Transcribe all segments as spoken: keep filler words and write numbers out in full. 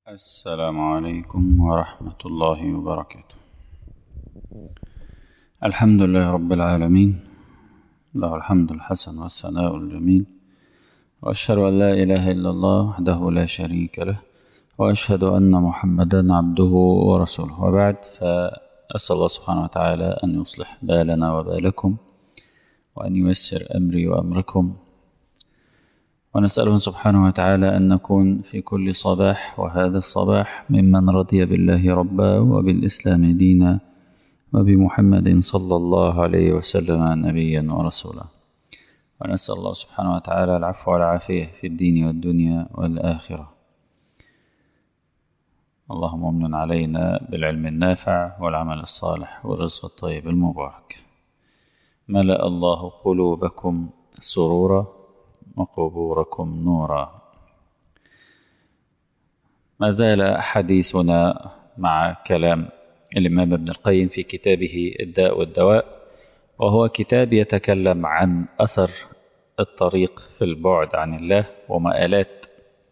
السلام عليكم ورحمة الله وبركاته. الحمد لله رب العالمين، له الحمد الحسن والثناء الجميل، وأشهد أن لا إله إلا الله وحده لا شريك له، وأشهد أن محمدا عبده ورسوله. وبعد، فأسأل الله سبحانه وتعالى أن يصلح بالنا وبالكم، وأن ييسر أمري وأمركم، ونسأله سبحانه وتعالى أن نكون في كل صباح وهذا الصباح ممن رضي بالله ربا وبالإسلام دينا وبمحمد صلى الله عليه وسلم نبيا ورسولا. ونسأل الله سبحانه وتعالى العفو والعافية في الدين والدنيا والآخرة. اللهم امن علينا بالعلم النافع والعمل الصالح والرزق الطيب المبارك. ملأ الله قلوبكم سرورا وقبوركم نورا. ما زال حديثنا مع كلام الإمام ابن القيم في كتابه الداء والدواء، وهو كتاب يتكلم عن أثر الطريق في البعد عن الله ومآلات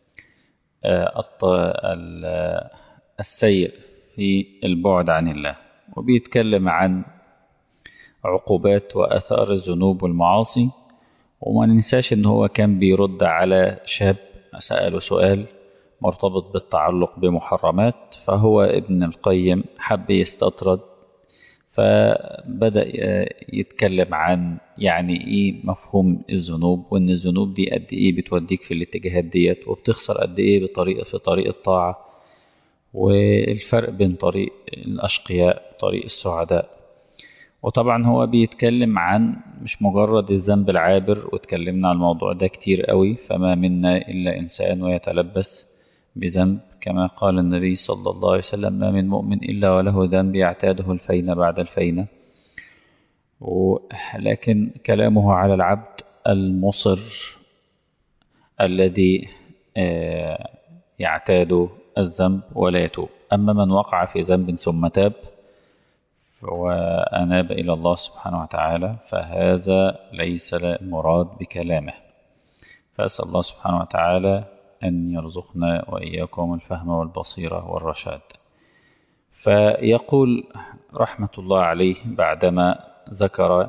السير في البعد عن الله، وبيتكلم عن عقوبات وأثار الذنوب والمعاصي. وما ننساش ان هو كان بيرد على شاب سأله سؤال مرتبط بالتعلق بمحرمات، فهو ابن القيم حب يستطرد، فبدأ يتكلم عن يعني ايه مفهوم الذنوب، وان الذنوب دي قد ايه بتوديك في الاتجاهات ديت، وبتخسر قد ايه بطريقة في طريق الطاعة، والفرق بين طريق الأشقياء وطريق السعداء. وطبعا هو بيتكلم عن مش مجرد الذنب العابر، واتكلمنا عن الموضوع ده كتير قوي. فما منا إلا إنسان ويتلبس بذنب، كما قال النبي صلى الله عليه وسلم: ما من مؤمن إلا وله ذنب يعتاده الفين بعد الفين. لكن كلامه على العبد المصر الذي يعتاد الذنب ولا يتوب. أما من وقع في ذنب ثم تاب وأناب إلى الله سبحانه وتعالى، فهذا ليس المراد بكلامه. فأسأل الله سبحانه وتعالى أن يرزقنا وإياكم الفهم والبصيرة والرشاد. فيقول رحمة الله عليه بعدما ذكر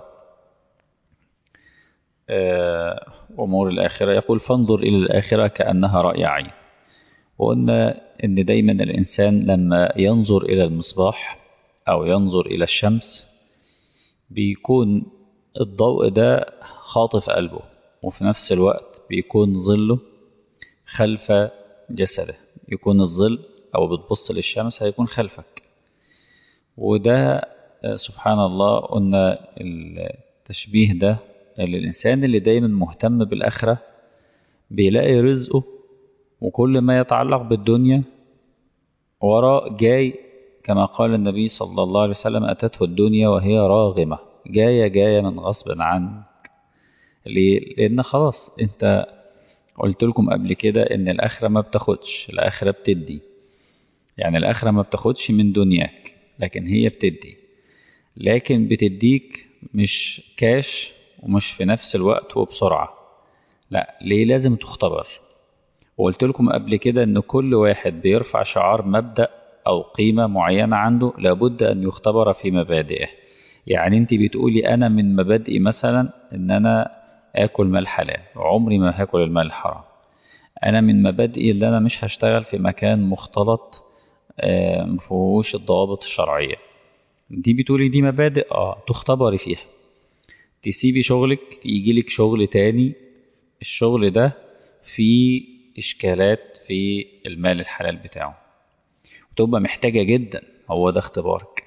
أمور الآخرة، يقول: فانظر إلى الآخرة كأنها رأي عين. وقلنا إن دايما الإنسان لما ينظر إلى المصباح أو ينظر إلى الشمس بيكون الضوء ده خاطف قلبه، وفي نفس الوقت بيكون ظله خلف جسده. يكون الظل أو بتبص للشمس هيكون خلفك. وده سبحان الله قلنا التشبيه ده للإنسان اللي دايما مهتم بالآخرة بيلاقي رزقه، وكل ما يتعلق بالدنيا وراء جاي، كما قال النبي صلى الله عليه وسلم: أتته الدنيا وهي راغمة. جاية جاية من غصب عنك. ليه؟ لأن خلاص أنت قلت لكم قبل كده إن الآخرة ما بتاخدش، الآخرة بتدي. يعني الآخرة ما بتاخدش من دنياك، لكن هي بتدي. لكن بتديك مش كاش ومش في نفس الوقت وبسرعة. لا، ليه؟ لازم تختبر. وقلت لكم قبل كده إن كل واحد بيرفع شعار مبدأ أو قيمة معينة عنده لابد أن يختبر في مبادئه. يعني أنت بتقولي أنا من مبادئي مثلا إن أنا آكل مال حلال، عمري ما هاكل المال الحرام. أنا من مبادئي اللي أنا مش هشتغل في مكان مختلط مفهوش الضوابط الشرعية. دي بتقولي دي مبادئ آه تختبري فيها. تسيبي شغلك يجيلك شغل تاني، الشغل ده فيه إشكالات في المال الحلال بتاعه، وتبقى محتاجة جدا. هو ده اختبارك.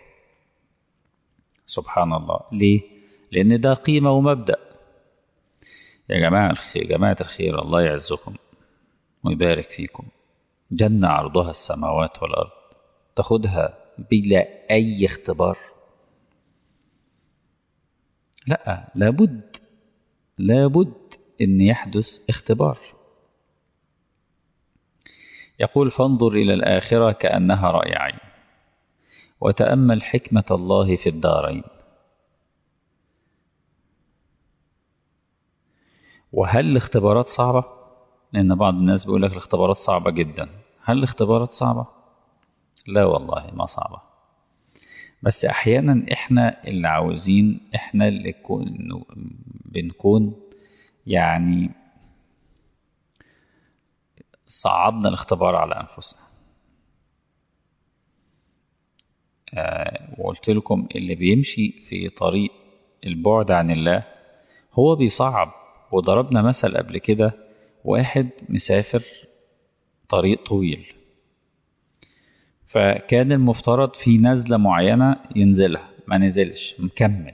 سبحان الله. ليه؟ لأن ده قيمة ومبدأ. يا جماعة الخير، جماعة الخير، الله يعزكم ويبارك فيكم. جنة عرضها السماوات والأرض تاخدها بلا أي اختبار؟ لا، لابد لابد أن يحدث اختبار. يقول: فانظر إلى الآخرة كأنها رأي عين، وتأمل حكمة الله في الدارين. وهل الاختبارات صعبة؟ لأن بعض الناس بيقول لك الاختبارات صعبة جدا. هل الاختبارات صعبة؟ لا والله ما صعبة، بس أحيانا إحنا اللي عاوزين، إحنا اللي كون بنكون يعني صعبنا الاختبار على أنفسنا. آه وقلت لكم اللي بيمشي في طريق البعد عن الله هو بيصعب. وضربنا مثل قبل كده، واحد مسافر طريق طويل، فكان المفترض في نزلة معينة ينزلها، ما نزلش مكمل.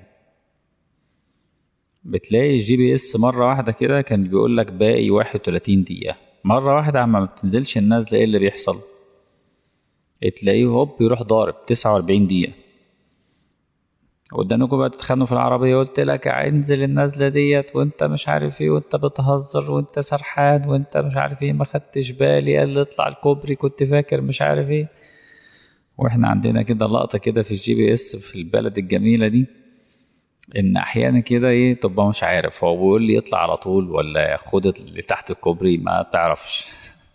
بتلاقي الجي بي اس مرة واحدة كده كان بيقول لك باقي واحد وتلاتين دقيقة، مرة واحدة عما ما بتنزلش النزلة ايه اللي بيحصل؟ تلاقيه هوب بيروح ضارب تسعة وأربعين دقيقة. قدامكم بقى تتخانقوا في العربية، قلت لك انزل النزلة ديت وانت مش عارف ايه، وانت بتهزر وانت سرحان وانت مش عارف ايه، ما خدتش بالي، قال لي اطلع الكوبري كنت فاكر مش عارف ايه. واحنا عندنا كده لقطة كده في الجي بي اس في البلد الجميلة دي، ان احيانا كده ايه تبقى مش عارف هو بيقول لي يطلع على طول ولا خد اللي تحت الكوبري، ما تعرفش.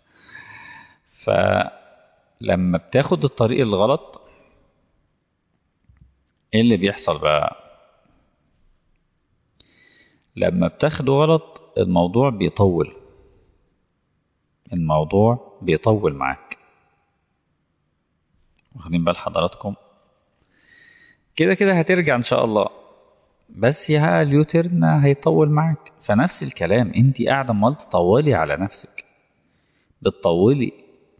فلما بتاخد الطريق الغلط ايه اللي بيحصل بقى؟ لما بتاخده غلط الموضوع بيطول، الموضوع بيطول معاك. واخدين بال حضراتكم؟ كده كده هترجع ان شاء الله، بس يا اليوترن هيطول معاك. فنفس الكلام، انت قاعده امال تطولي على نفسك، بتطولي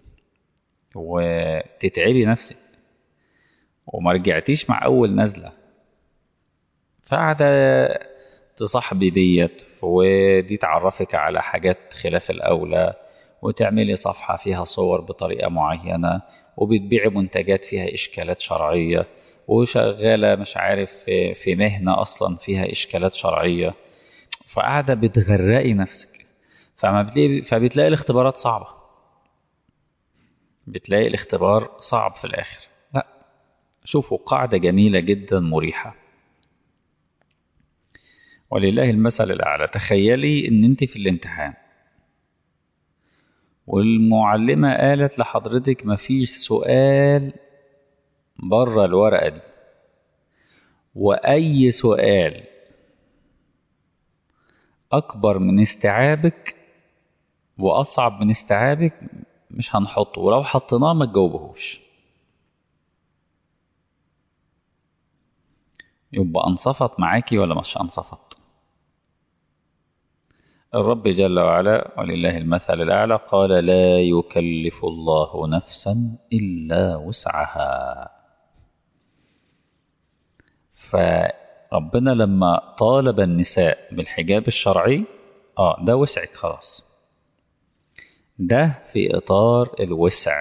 وتتعبي نفسك وما رجعتيش مع اول نزله، فقاعده تصاحبي ديت ودي تعرفك على حاجات خلاف الاولى، وتعملي صفحه فيها صور بطريقه معينه، وبتبيعي منتجات فيها اشكالات شرعيه، وشغاله مش عارف في في مهنه اصلا فيها اشكالات شرعيه، فقاعده بتغرقي نفسك. فما بتلاقي فبتلاقي الاختبارات صعبه، بتلاقي الاختبار صعب في الاخر. لا، شوفوا قاعده جميله جدا مريحه، ولله المثل الأعلى. تخيلي إن أنت في الامتحان والمعلمة قالت لحضرتك مفيش سؤال بره الورقة دي، وأي سؤال أكبر من استيعابك وأصعب من استيعابك مش هنحطه، ولو حطيناه ما تجاوبهوش. يبقى أنصفت معاكي ولا مش أنصفت؟ الرب جل وعلا ولله المثل الأعلى قال لا يكلف الله نفسا إلا وسعها. فربنا لما طالب النساء بالحجاب الشرعي، اه ده وسعك خلاص، ده في إطار الوسع.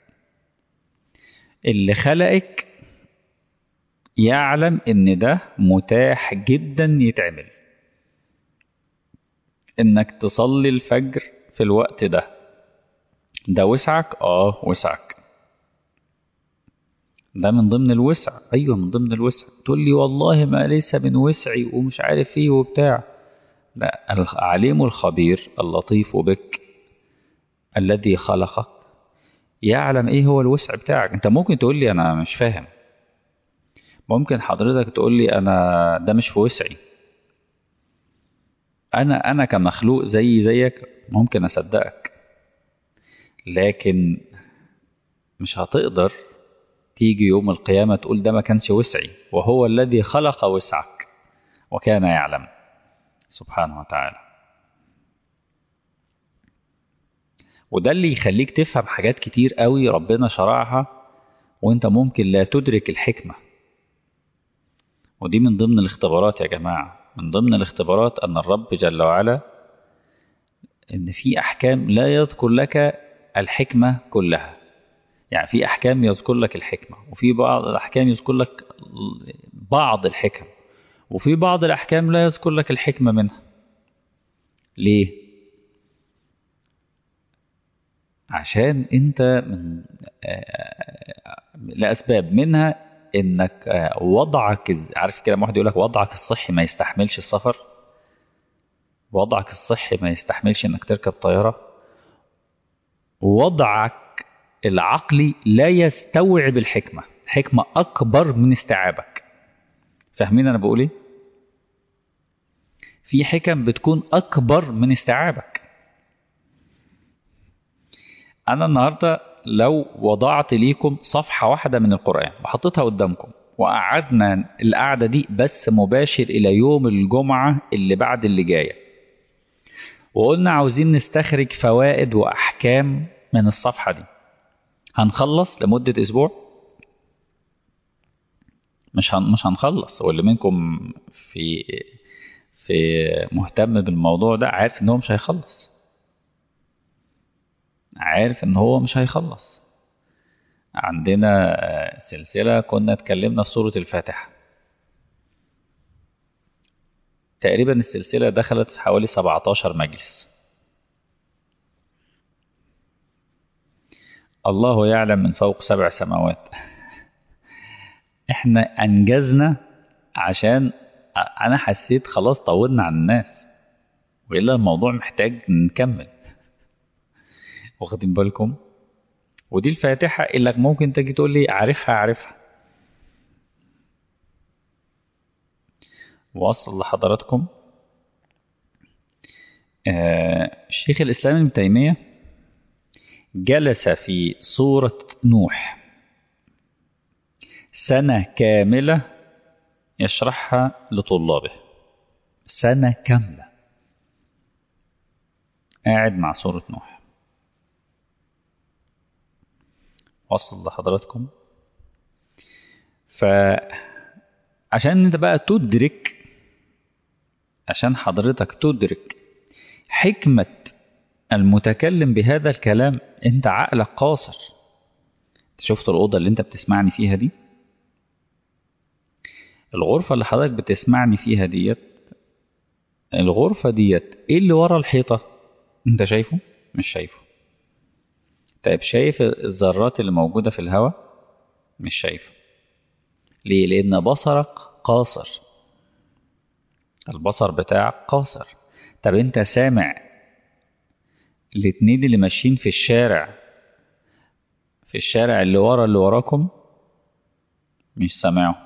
اللي خلقك يعلم إن ده متاح جدا يتعمل، إنك تصلي الفجر في الوقت ده، ده وسعك؟ اه وسعك، ده من ضمن الوسع. أيوة من ضمن الوسع. تقول لي والله ما ليس من وسعي ومش عارف ايه وبتاع. لا، العليم الخبير اللطيف بك الذي خلقك يعلم ايه هو الوسع بتاعك. انت ممكن تقول لي انا مش فاهم، ممكن حضرتك تقول لي انا ده مش في وسعي، انا انا كمخلوق زي زيك ممكن اصدقك، لكن مش هتقدر تيجي يوم القيامة تقول ده ما كانش وسعي، وهو الذي خلق وسعك وكان يعلم سبحانه وتعالى. وده اللي يخليك تفهم حاجات كتير قوي ربنا شرعها وانت ممكن لا تدرك الحكمة. ودي من ضمن الاختبارات يا جماعة، من ضمن الاختبارات أن الرب جل وعلا إن في أحكام لا يذكر لك الحكمة كلها. يعني في أحكام يذكر لك الحكمة، وفي بعض الأحكام يذكر لك بعض الحكم، وفي بعض الأحكام لا يذكر لك الحكمة منها. ليه؟ عشان أنت من لأسباب منها إنك وضعك، عارف كده واحد يقول لك وضعك الصحي ما يستحملش السفر، وضعك الصحي ما يستحملش إنك تركب طيارة، ووضعك العقلي لا يستوعب الحكمة، حكمة أكبر من استيعابك. فاهمين أنا بقول إيه؟ في حكم بتكون أكبر من استيعابك. أنا النهاردة لو وضعت ليكم صفحة واحدة من القرآن وحطيتها قدامكم وقعدنا القعدة دي بس مباشر إلى يوم الجمعة اللي بعد اللي جاية، وقلنا عاوزين نستخرج فوائد وأحكام من الصفحة دي، هنخلص لمدة أسبوع؟ مش هن... مش هنخلص. واللي منكم في في مهتم بالموضوع ده عارف إن هو مش هيخلص، عارف إن هو مش هيخلص. عندنا سلسلة كنا اتكلمنا في سورة الفاتحة، تقريبا السلسلة دخلت في حوالي سبعتاشر مجلس. الله يعلم من فوق سبع سماوات. احنا انجزنا عشان انا حسيت خلاص طولنا عن الناس، وإلا الموضوع محتاج نكمل. واخدين بالكم؟ ودي الفاتحة اللي ممكن تجي تقول لي عارفها عارفها. وأصل لحضراتكم آه الشيخ الإسلام ابن تيمية جلس في سورة نوح سنة كاملة يشرحها لطلابه، سنة كاملة قاعد مع سورة نوح. وصل لحضراتكم؟ فعشان انت بقى تدرك، عشان حضرتك تدرك حكمة المتكلم بهذا الكلام، انت عقلك قاصر. شفت الأوضة اللي انت بتسمعني فيها دي، الغرفة اللي حضرتك بتسمعني فيها ديت، الغرفة ديت ايه اللي ورا الحيطة؟ انت شايفه؟ مش شايفه. طيب شايف الذرات اللي موجودة في الهواء؟ مش شايفه. ليه؟ لأن بصرك قاصر، البصر بتاعك قاصر. طب انت سامع الاتنين اللي ماشيين في الشارع، في الشارع اللي ورا اللي وراكم؟ مش سامعه.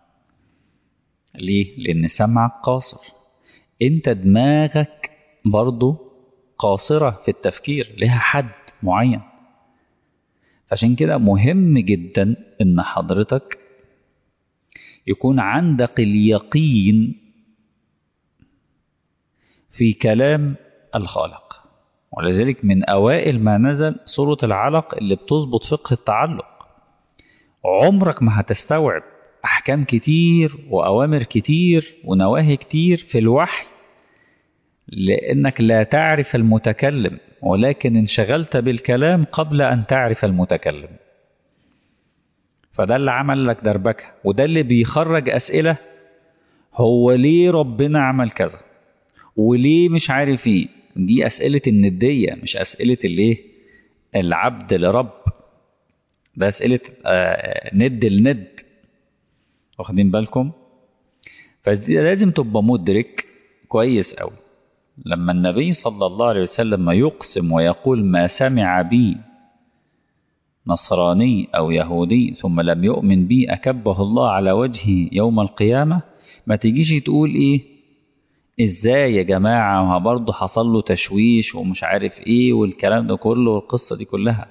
ليه؟ لأن سمعك قاصر. انت دماغك برضو قاصرة في التفكير، لها حد معين. عشان كده مهم جدا ان حضرتك يكون عندك اليقين في كلام الخالق. ولذلك من أوائل ما نزل سورة العلق اللي بتظبط فقه التعلق. عمرك ما هتستوعب أحكام كتير وأوامر كتير ونواهي كتير في الوحي لأنك لا تعرف المتكلم، ولكن انشغلت بالكلام قبل أن تعرف المتكلم. فده اللي عمل لك دربكة، وده اللي بيخرج أسئلة. هو ليه ربنا عمل كذا؟ وليه مش عارف ايه؟ دي أسئلة الندية، مش أسئلة الايه العبد لرب. ده أسئلة آه ند لند. واخدين بالكم؟ فلازم تبقى مدرك كويس قوي لما النبي صلى الله عليه وسلم ما يقسم ويقول ما سمع بي نصراني أو يهودي ثم لم يؤمن بي أكبه الله على وجهه يوم القيامة، ما تجيش تقول إيه إزاي يا جماعة، ما برضه حصل له تشويش ومش عارف إيه والكلام ده كله والقصة دي كلها.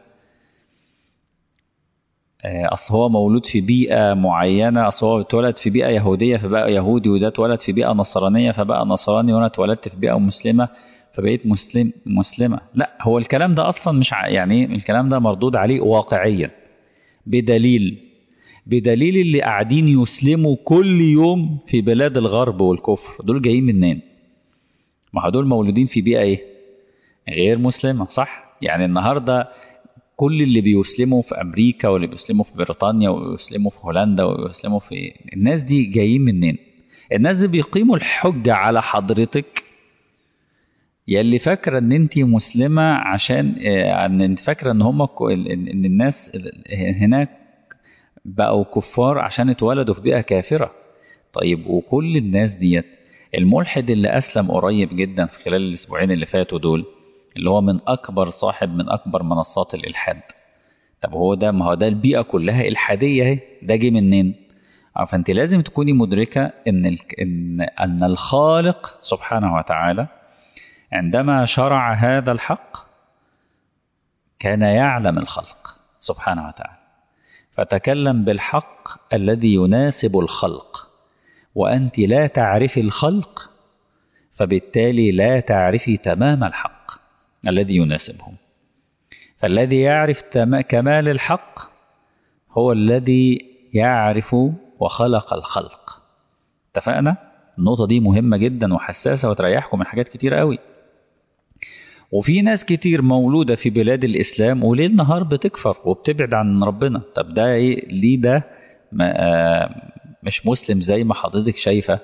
أصل هو مولود في بيئة معينة، أصل هو اتولد في بيئة يهودية فبقى يهودي، وده اتولد في بيئة نصرانية فبقى نصراني، وأنا اتولدت في بيئة مسلمة فبقيت مسلم مسلمة. لا، هو الكلام ده أصلا مش ع... يعني الكلام ده مردود عليه واقعيا بدليل بدليل اللي قاعدين يسلموا كل يوم في بلاد الغرب والكفر، دول جايين منين؟ ما دول مولودين في بيئة إيه؟ غير مسلمة، صح؟ يعني النهاردة كل اللي بيسلموا في أمريكا واللي بيسلموا في بريطانيا ويسلموا في هولندا ويسلموا في، الناس دي جايين منين؟ الناس دي بيقيموا الحجة على حضرتك يلي فاكرة ان انت مسلمة عشان ان انت فاكرة ان هم ان الناس هناك بقوا كفار عشان اتولدوا في بيئة كافرة. طيب وكل الناس ديت، الملحد اللي أسلم قريب جدا في خلال الأسبوعين اللي فاتوا دول، اللي هو من أكبر صاحب من أكبر منصات الإلحاد، طب هو ده، ما هو ده البيئة كلها إلحادية اهي، ده جه منين؟ آه، فأنت لازم تكوني مدركة إن ال- إن أن الخالق سبحانه وتعالى عندما شرع هذا الحق كان يعلم الخلق سبحانه وتعالى، فتكلم بالحق الذي يناسب الخلق، وأنت لا تعرفي الخلق، فبالتالي لا تعرفي تمام الحق الذي يناسبهم. فالذي يعرف تم- كمال الحق هو الذي يعرف وخلق الخلق. اتفقنا؟ النقطة دي مهمة جدا وحساسة وتريحكم من حاجات كتير قوي. وفي ناس كتير مولودة في بلاد الإسلام وليل نهار بتكفر وبتبعد عن ربنا. طب ده إيه؟ ليه ده ما آه، مش مسلم زي ما حضرتك شايفة؟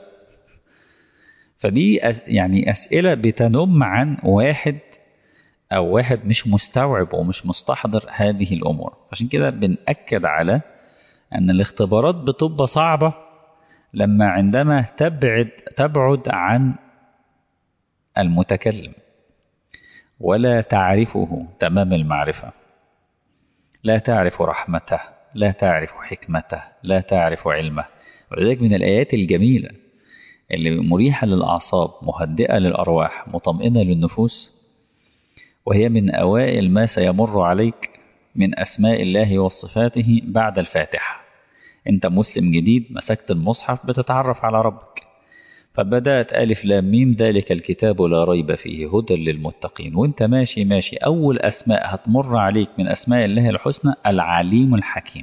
فدي أس يعني أسئلة بتنم عن واحد أو واحد مش مستوعب ومش مستحضر هذه الأمور. عشان كده بنأكد على أن الاختبارات بتبقى صعبة لما عندما تبعد تبعد عن المتكلم ولا تعرفه تمام المعرفة، لا تعرف رحمته، لا تعرف حكمته، لا تعرف علمه. ولذلك من الآيات الجميلة اللي مريحة للأعصاب، مهدئة للأرواح، مطمئنة للنفوس، وهي من أوائل ما سيمر عليك من أسماء الله وصفاته بعد الفاتحة. أنت مسلم جديد، مسكت المصحف بتتعرف على ربك، فبدأت ألف لام ميم ذلك الكتاب لا ريب فيه هدى للمتقين. وانت ماشي ماشي أول أسماء هتمر عليك من أسماء الله الحسنى العليم الحكيم.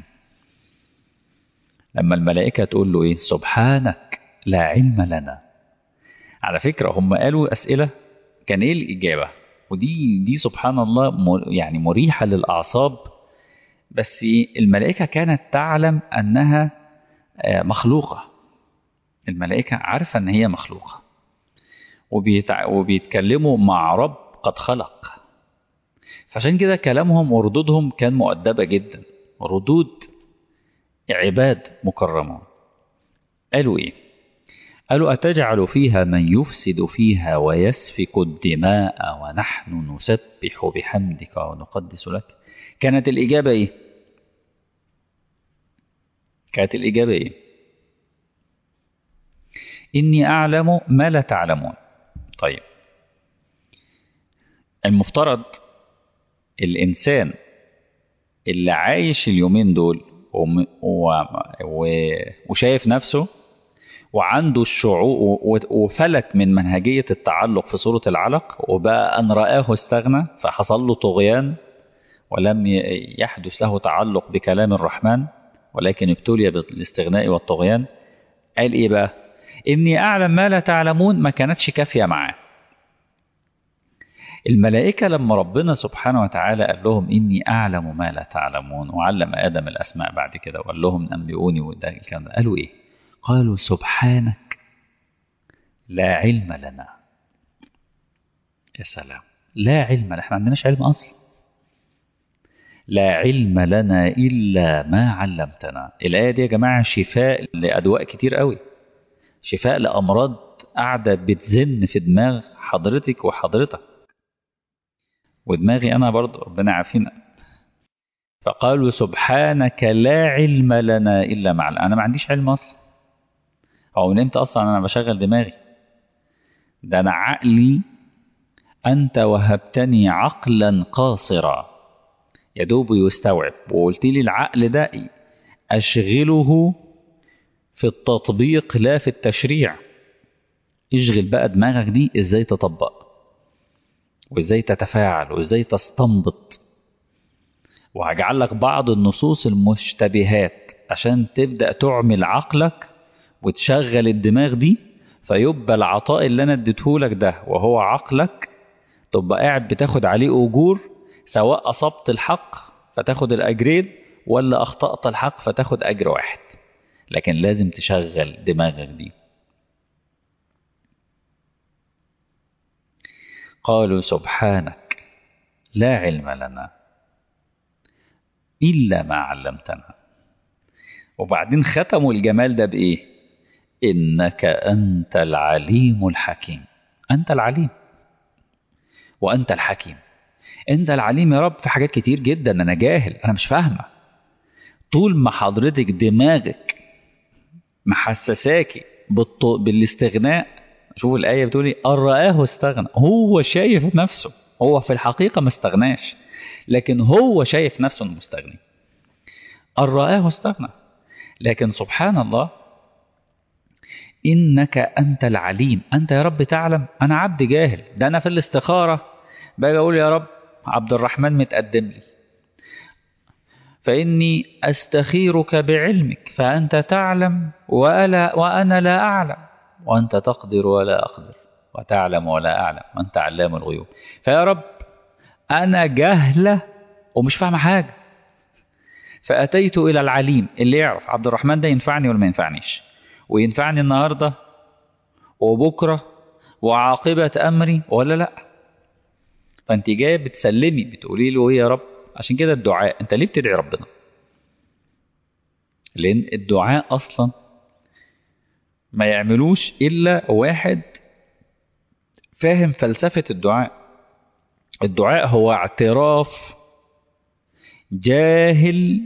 لما الملائكة تقول له إيه؟ سبحانك لا علم لنا. على فكرة هم قالوا أسئلة كان إيه الإجابة؟ ودي دي سبحان الله يعني مريحة للأعصاب. بس الملائكة كانت تعلم أنها مخلوقة. الملائكة عارفة أن هي مخلوقة، وبيتع... وبيتكلموا مع رب قد خلق. فعشان كده كلامهم وردودهم كان مؤدبة جدا، ردود عباد مكرمون. قالوا إيه؟ قالوا أتجعل فيها من يفسد فيها ويسفك الدماء ونحن نسبح بحمدك ونقدس لك. كانت الإجابة إيه؟ كانت الإجابة إيه؟ إني أعلم ما لا تعلمون. طيب المفترض الإنسان اللي عايش اليومين دول وم- و- و- وشايف نفسه وعنده الشعور وفلت من منهجية التعلق في صورة العلق، وبقى أن رآه استغنى فحصل له طغيان ولم ي- يحدث له تعلق بكلام الرحمن، ولكن ابتلي بالاستغناء والطغيان. قال إيه بقى؟ إني أعلم ما لا تعلمون ما كانتش كافية معاه. الملائكة لما ربنا سبحانه وتعالى قال لهم إني أعلم ما لا تعلمون، وعلم آدم الأسماء بعد كده وقال لهم أنبئوني، وده الكلام ده، قالوا إيه؟ قالوا سبحانك لا علم لنا. يا سلام، لا علم لنا، احنا ما عندناش علم أصلا. لا علم لنا إلا ما علمتنا. الآية دي يا جماعة شفاء لأدواء كتير قوي، شفاء لأمراض قاعدة بتزن في دماغ حضرتك وحضرتك ودماغي أنا برضه، ربنا عافينا. فقالوا سبحانك لا علم لنا إلا ما علمتنا. أنا ما عنديش علم أصلا، أو من إمتى أصلا أنا بشغل دماغي؟ ده أنا عقلي أنت وهبتني عقلا قاصرا يدوب يستوعب، وقلت لي العقل ده أشغله في التطبيق لا في التشريع. اشغل بقى دماغك دي إزاي تطبق، وإزاي تتفاعل، وإزاي تستنبط. وهجعل لك بعض النصوص المشتبهات عشان تبدأ تعمل عقلك وتشغل الدماغ دي، فيبقى العطاء اللي أنا اديتهولك ده وهو عقلك تبقى قاعد بتاخد عليه أجور، سواء أصبت الحق فتاخد الأجرين ولا أخطأت الحق فتاخد أجر واحد. لكن لازم تشغل دماغك دي. قالوا سبحانك لا علم لنا إلا ما علمتنا. وبعدين ختموا الجمال ده بإيه؟ إنك أنت العليم الحكيم. أنت العليم وأنت الحكيم. انت العليم يا رب في حاجات كتير جدا انا جاهل، انا مش فاهمه. طول ما حضرتك دماغك محسساكي بالط... بالاستغناء. شوف الآية بتقولي أن رآه استغنى، هو شايف نفسه، هو في الحقيقة ما استغناش، لكن هو شايف نفسه انه مستغني. أن رآه استغنى. لكن سبحان الله، إنك أنت العليم، أنت يا رب تعلم أنا عبد جاهل. ده أنا في الاستخارة باجي أقول يا رب عبد الرحمن متقدم لي، فإني أستخيرك بعلمك فأنت تعلم وألا وأنا لا أعلم، وأنت تقدر ولا أقدر، وتعلم ولا أعلم، وأنت علام الغيوب. فيا رب أنا جهلة ومش فاهم حاجة، فأتيت إلى العليم اللي يعرف عبد الرحمن ده ينفعني ولا ما ينفعنيش، وينفعني النهاردة وبكرة وعاقبة أمري ولا لأ. فأنت جاية بتسلمي بتقولي له إيه يا رب. عشان كده الدعاء، أنت ليه بتدعي ربنا؟ لأن الدعاء أصلا ما يعملوش إلا واحد فاهم فلسفة الدعاء. الدعاء هو اعتراف جاهل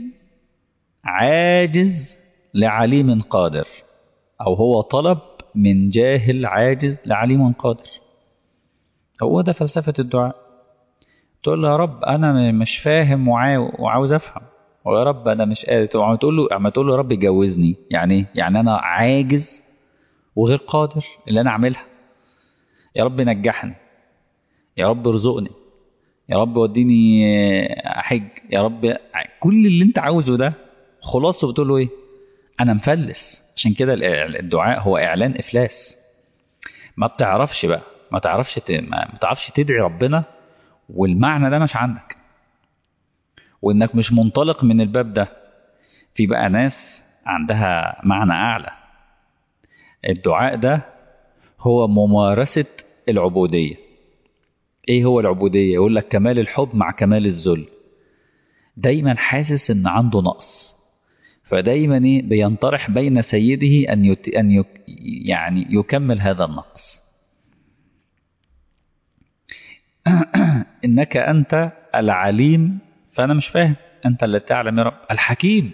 عاجز لعليم قادر، أو هو طلب من جاهل عاجز لعليم قادر. هو ده فلسفة الدعاء. تقول له يا رب أنا مش فاهم وعاوز أفهم، ويا رب أنا مش قادر. عم تقول له عم تقول له يا رب جوزني، يعني يعني أنا عاجز وغير قادر اللي أنا أعملها. يا رب نجحني، يا رب ارزقني، يا رب وديني أحج، يا رب. كل اللي أنت عاوزه ده خلاصه بتقول له إيه؟ أنا مفلس. عشان كده الدعاء هو إعلان إفلاس. ما بتعرفش بقى، ما تعرفش ت... ما بتعرفش تدعي ربنا والمعنى ده مش عندك، وإنك مش منطلق من الباب ده. في بقى ناس عندها معنى أعلى. الدعاء ده هو ممارسة العبودية. إيه هو العبودية؟ يقول لك كمال الحب مع كمال الذل. دايما حاسس إن عنده نقص، فدايما إيه بينطرح بين سيده أن يت... أن يك... يعني يكمل هذا النقص. إنك أنت العليم، فأنا مش فاهم، أنت اللي تعلم يا رب. الحكيم،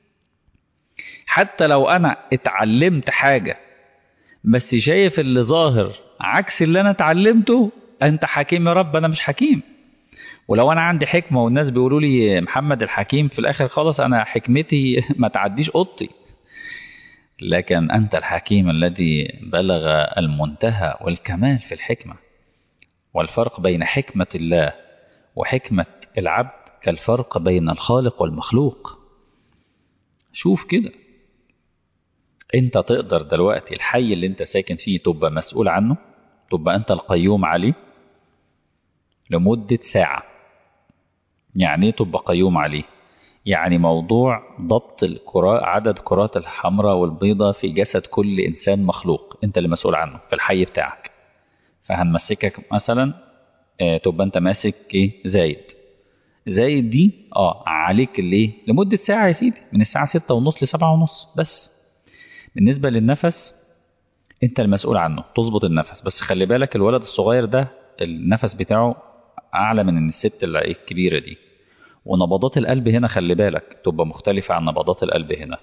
حتى لو أنا اتعلمت حاجة بس شايف اللي ظاهر عكس اللي أنا اتعلمته، أنت حكيم يا رب، أنا مش حكيم. ولو أنا عندي حكمة والناس بيقولوا لي محمد الحكيم، في الآخر خالص أنا حكمتي ما تعديش أوضتي. لكن أنت الحكيم الذي بلغ المنتهى والكمال في الحكمة. والفرق بين حكمة الله وحكمة العبد كالفرق بين الخالق والمخلوق. شوف كده، انت تقدر دلوقتي الحي اللي انت ساكن فيه تبقى مسؤول عنه، تبقى انت القيوم عليه لمدة ساعة. يعني ايه تبقى قيوم عليه؟ يعني موضوع ضبط الكرات، عدد كرات الحمراء والبيضاء في جسد كل انسان مخلوق انت اللي مسؤول عنه في الحي بتاعك. فهنمسكك مثلا اه تبقى انت ماسك ايه زايد. زايد دي اه عليك اللي لمدة ساعة يا سيدي، من الساعة ستة ونص لسبعة ونص بس. بالنسبة للنفس انت المسؤول عنه، تظبط النفس. بس خلي بالك الولد الصغير ده النفس بتاعه اعلى من الست اللي الكبيرة دي. ونبضات القلب هنا خلي بالك تبقى مختلفة عن نبضات القلب هنا.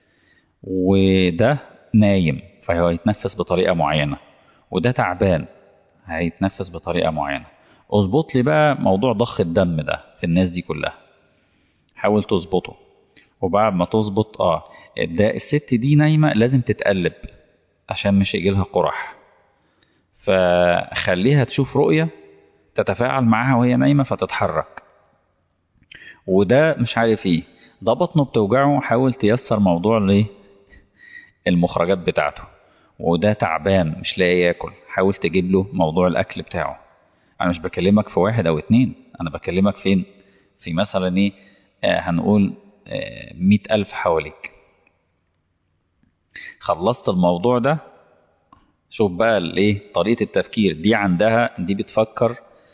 وده نايم فهو هيتنفس بطريقة معينة، وده تعبان هيتنفس بطريقة معينة. اظبط لي بقى موضوع ضخ الدم ده في الناس دي كلها، حاول تظبطه. وبعد ما تظبط اه ده الست دي نايمة لازم تتقلب عشان مش يجيلها قرح، فخليها تشوف رؤية تتفاعل معاها وهي نايمة فتتحرك. وده مش عارف ايه، ده بطنه بتوجعه، حاول تيسر موضوع ليه المخرجات بتاعته. وده تعبان مش لاقي ياكل، حاول تجيب له موضوع الاكل بتاعه. انا مش بكلمك في واحد او اتنين، انا بكلمك فين في مثلا ايه آه هنقول آه مئة الف حواليك. خلصت الموضوع ده، شوف بقى الايه طريقة التفكير دي عندها. دي بتفكر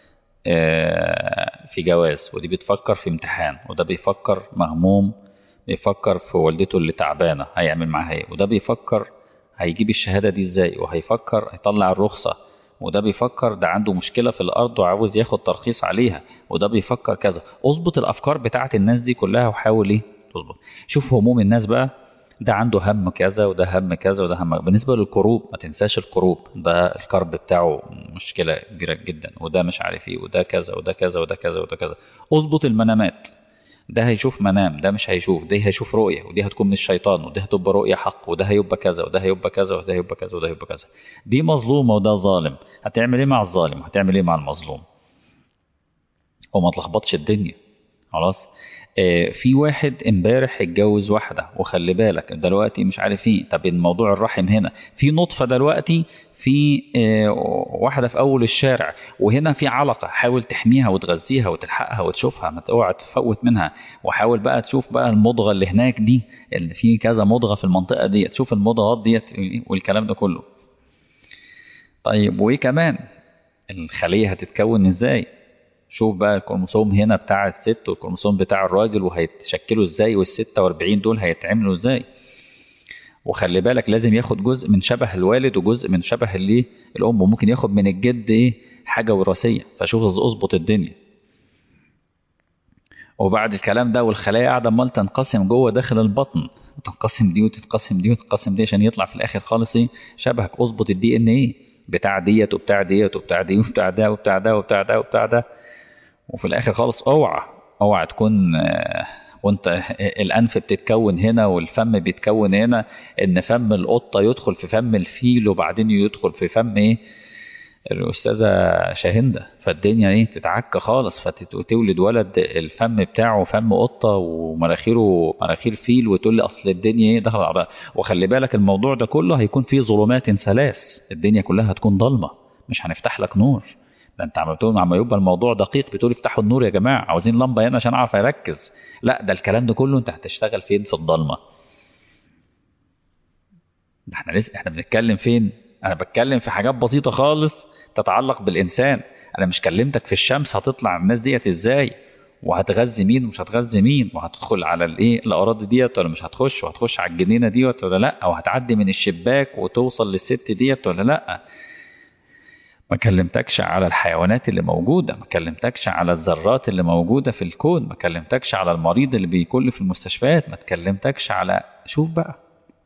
في جواز، ودي بتفكر في امتحان، وده بيفكر مهموم بيفكر في والدته اللي تعبانة هيعمل معاها ايه، وده بيفكر هيجيب الشهادة دي ازاي، وهيفكر هيطلع الرخصة وده بيفكر ده عنده مشكلة في الأرض وعاوز ياخد ترخيص عليها، وده بيفكر كذا. اظبط الأفكار بتاعت الناس دي كلها وحاول إيه تظبط. شوف هموم الناس بقى، ده عنده هم كذا وده هم كذا وده هم. بالنسبة للكروب ما تنساش الكروب، ده الكرب بتاعه مشكلة كبيرة جدا، وده مش عارف ايه، وده كذا وده كذا وده كذا وده كذا. اظبط المنامات، ده هيشوف منام، ده مش هيشوف، دي هيشوف رؤية، ودي هتكون من الشيطان، ودي هتبقى رؤية حق، وده هيبقى كذا وده هيبقى كذا وده هيبقى كذا وده هيبقى كذا. دي مظلومة وده ظالم، هتعمل ايه مع الظالم؟ هتعمل ايه مع المظلوم؟ وما تلخبطش الدنيا. خلاص. آه في واحد امبارح اتجوز واحدة، وخلي بالك دلوقتي مش عارف ايه، طب الموضوع الرحم هنا في نطفة دلوقتي، في آه واحدة في أول الشارع، وهنا في علقة، حاول تحميها وتغذيها وتلحقها وتشوفها، ما اوعى تفوت منها. وحاول بقى تشوف بقى المضغة اللي هناك دي، اللي في كذا مضغة في المنطقة دي، تشوف المضغات دي والكلام ده كله. طيب وايه كمان؟ الخلية هتتكون ازاي؟ شوف بقى الكروموسوم هنا بتاع الست والكروموسوم بتاع الراجل، وهيتشكلوا ازاي، والستة واربعين دول هيتعملوا ازاي. وخلي بالك لازم ياخد جزء من شبه الوالد وجزء من شبه اللي الام، وممكن ياخد من الجد ايه حاجة وراثية. فشوف اظبط الدنيا. وبعد الكلام ده والخلايا قاعدة امال تنقسم جوه داخل البطن، تنقسم دي وتتقسم دي وتتقسم دي عشان يطلع في الاخر خالص ايه شبهك. اظبط الدي ان ايه بتاع ديت وبتاع ديت وبتاع دي وبتاع ده وبتاع ده وبتاع ده وبتاع ده. وفي الاخر خالص اوعى اوعى تكون آه، وانت الانف بتتكون هنا والفم بيتكون هنا، ان فم القطه يدخل في فم الفيل وبعدين يدخل في فم ايه الاستاذه شاهنده، فالدنيا ايه تتعك خالص، فتولد ولد الفم بتاعه فم قطه ومناخيره مناخير فيل، وتقول لي اصل الدنيا ايه دخل على. وخلي بالك الموضوع ده كله هيكون فيه ظلمات ثلاث، الدنيا كلها هتكون ضلمه، مش هنفتح لك نور. ده انت عم بتقول عم يبقى الموضوع دقيق بتقول افتحوا النور يا جماعه، عاوزين لمبه هنا عشان اعرف اركز. لا ده الكلام ده كله انت هتشتغل فين؟ في الضلمه. ده احنا لسه احنا بنتكلم فين؟ انا بتكلم في حاجات بسيطه خالص تتعلق بالانسان. انا مش كلمتك في الشمس هتطلع الناس ديت ازاي، وهتغذي مين ومش هتغذي مين، وهتدخل على الايه الاراضي ديت ولا مش هتخش، وهتخش على الجنينه ديت ولا لا، او هتعدي من الشباك وتوصل للست ديت ولا لا. ما كلمتكش على الحيوانات اللي موجودة، ما كلمتكش على الذرات اللي موجودة في الكون، ما كلمتكش على المريض اللي بيكل في المستشفيات، ما كلمتكش على. شوف بقى،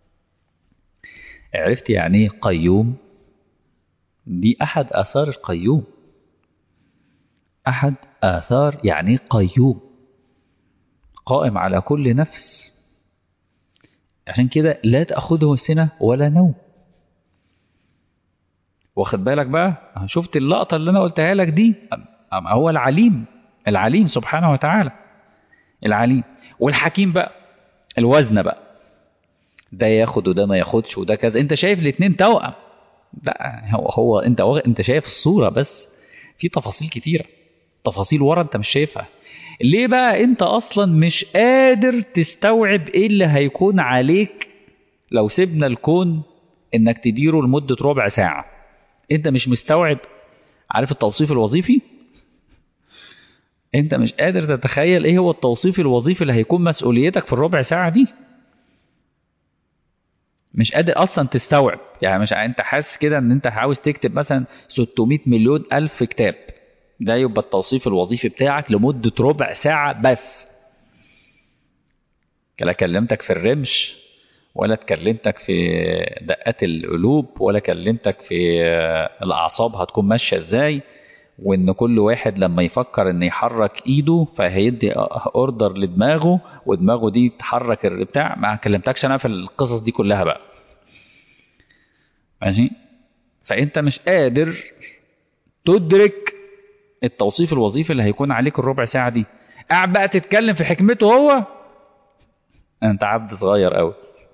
عرفت يعني ايه قيوم؟ دي أحد آثار القيوم، أحد آثار يعني ايه قيوم، قائم على كل نفس. عشان كده لا تأخذه سنة ولا نوم. واخد بالك بقى؟ شفت اللقطة اللي أنا قلتها لك دي؟ أم هو العليم، العليم سبحانه وتعالى، العليم. والحكيم بقى الوزن بقى، ده ياخد وده ما ياخدش وده كذا. انت شايف الاتنين توأم، لا هو هو انت وغ... انت شايف الصورة بس، في تفاصيل كتيرة، تفاصيل ورا انت مش شايفها. ليه بقى؟ انت اصلا مش قادر تستوعب ايه اللي هيكون عليك لو سيبنا الكون انك تديره لمدة ربع ساعة. انت مش مستوعب. عارف التوصيف الوظيفي؟ انت مش قادر تتخيل ايه هو التوصيف الوظيفي اللي هيكون مسؤوليتك في الربع ساعة دي. مش قادر اصلا تستوعب. يعني مش انت حاسس كده ان انت عاوز تكتب مثلا ستمائة مليون الف كتاب، ده يبقى التوصيف الوظيفي بتاعك لمدة ربع ساعة بس. لا كلمتك في الرمش، ولا اتكلمتك في دقات القلوب، ولا كلمتك في الاعصاب هتكون ماشية ازاي، وان كل واحد لما يفكر ان يحرك ايده فهيدي اوردر لدماغه ودماغه دي تحرك البتاع. ما كلمتكش انا في القصص دي كلها بقى، ماشي؟ فانت مش قادر تدرك التوصيف الوظيفي اللي هيكون عليك الربع ساعة دي. قاعد بقى تتكلم في حكمته هو، انت عبد صغير قوي.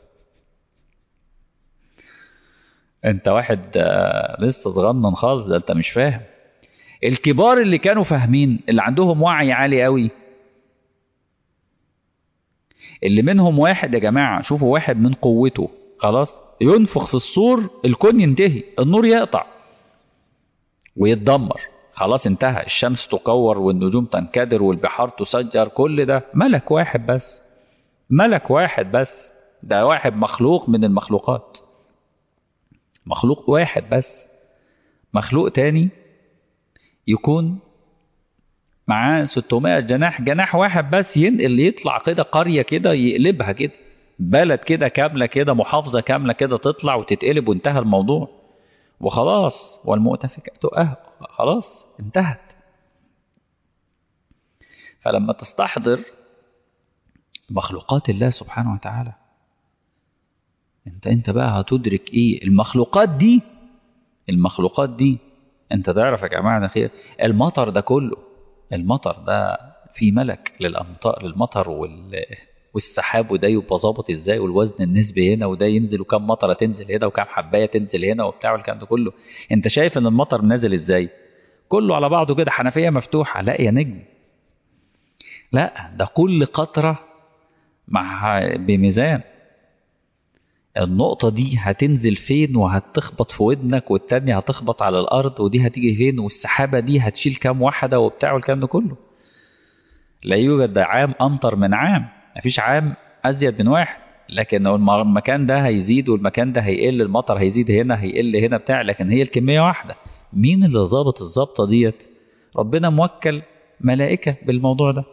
انت واحد آه، لسه صغنن خالص، ده انت مش فاهم. الكبار اللي كانوا فاهمين، اللي عندهم وعي عالي قوي، اللي منهم واحد يا جماعة، شوفوا واحد من قوته خلاص ينفخ في الصور الكون ينتهي، النور يقطع ويتدمر، خلاص انتهى، الشمس تكور والنجوم تنكدر والبحار تسجر، كل ده ملك واحد بس، ملك واحد بس. ده واحد مخلوق من المخلوقات، مخلوق واحد بس، مخلوق تاني يكون معاه ستمائة جناح، جناح واحد بس ينقل يطلع كده قرية كده يقلبها كده، بلد كده كاملة كده، محافظة كاملة كده تطلع وتتقلب وانتهى الموضوع وخلاص. والمؤتفكات أهوى، خلاص انتهت. فلما تستحضر مخلوقات الله سبحانه وتعالى، انت انت بقى هتدرك ايه المخلوقات دي. المخلوقات دي انت تعرف يا جماعة ده خير، المطر ده كله، المطر ده في ملك للأمطار للمطر وال والسحاب، وده يبقى ظابط ازاي، والوزن النسبي هنا، وده ينزل وكم مطره تنزل هنا وكم حبايه تنزل هنا وبتاع والكلام ده كله. انت شايف ان المطر نازل ازاي؟ كله على بعضه كده حنفيه مفتوحه؟ لا يا نجم، لا، ده كل قطره مع بميزان. النقطة دي هتنزل فين وهتخبط في ودنك، والتانية هتخبط على الأرض، ودي هتيجي فين، والسحابة دي هتشيل كام واحدة وبتاع والكلام ده كله. لا يوجد عام أمطر من عام، مفيش عام أزيد من واحد. لكن المكان ده هيزيد والمكان ده هيقل، المطر هيزيد هنا هيقل هنا بتاع، لكن هي الكمية واحدة. مين اللي ظابط الظابطة ديت؟ ربنا موكل ملائكة بالموضوع ده.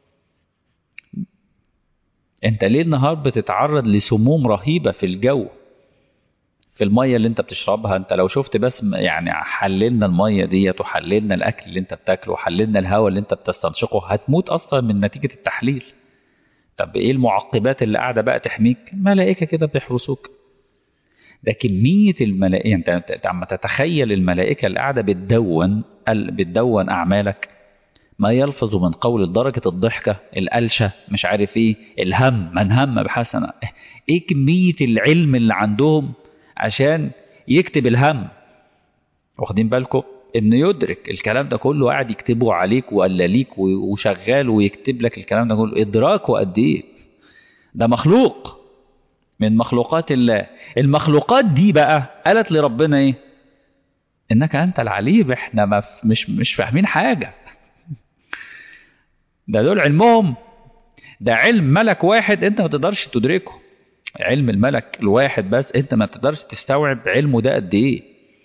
انت ليه النهار بتتعرض لسموم رهيبة في الجو، في المية اللي انت بتشربها؟ انت لو شفت بس يعني حللنا المية ديت وحللنا الاكل اللي انت بتاكله وحللنا الهواء اللي انت بتستنشقه، هتموت اصلا من نتيجة التحليل. طب ايه المعقبات اللي قاعدة بقى تحميك؟ ملائكة كده بيحرسوك. ده كمية الملائكة، انت انت عم تتخيل الملائكة اللي قاعدة بتدون بتدون اعمالك، ما يلفظ من قول، درجة الضحكة، القلشة، مش عارف ايه، الهم، من هم بحسنة. ايه كمية العلم اللي عندهم عشان يكتب الهم؟ واخدين بالكم انه يدرك الكلام ده كله، قاعد يكتبه عليك ولا ليك وشغال ويكتب لك الكلام ده كله. ادراكه قد ايه؟ ده مخلوق من مخلوقات الله. المخلوقات دي بقى قالت لربنا ايه؟ انك انت العليم، احنا ما مش مش فاهمين حاجة. ده دول علمهم، ده علم ملك واحد انت ما تقدرش تدركه. علم الملك الواحد بس انت ما تقدرش تستوعب علمه ده قد ايه.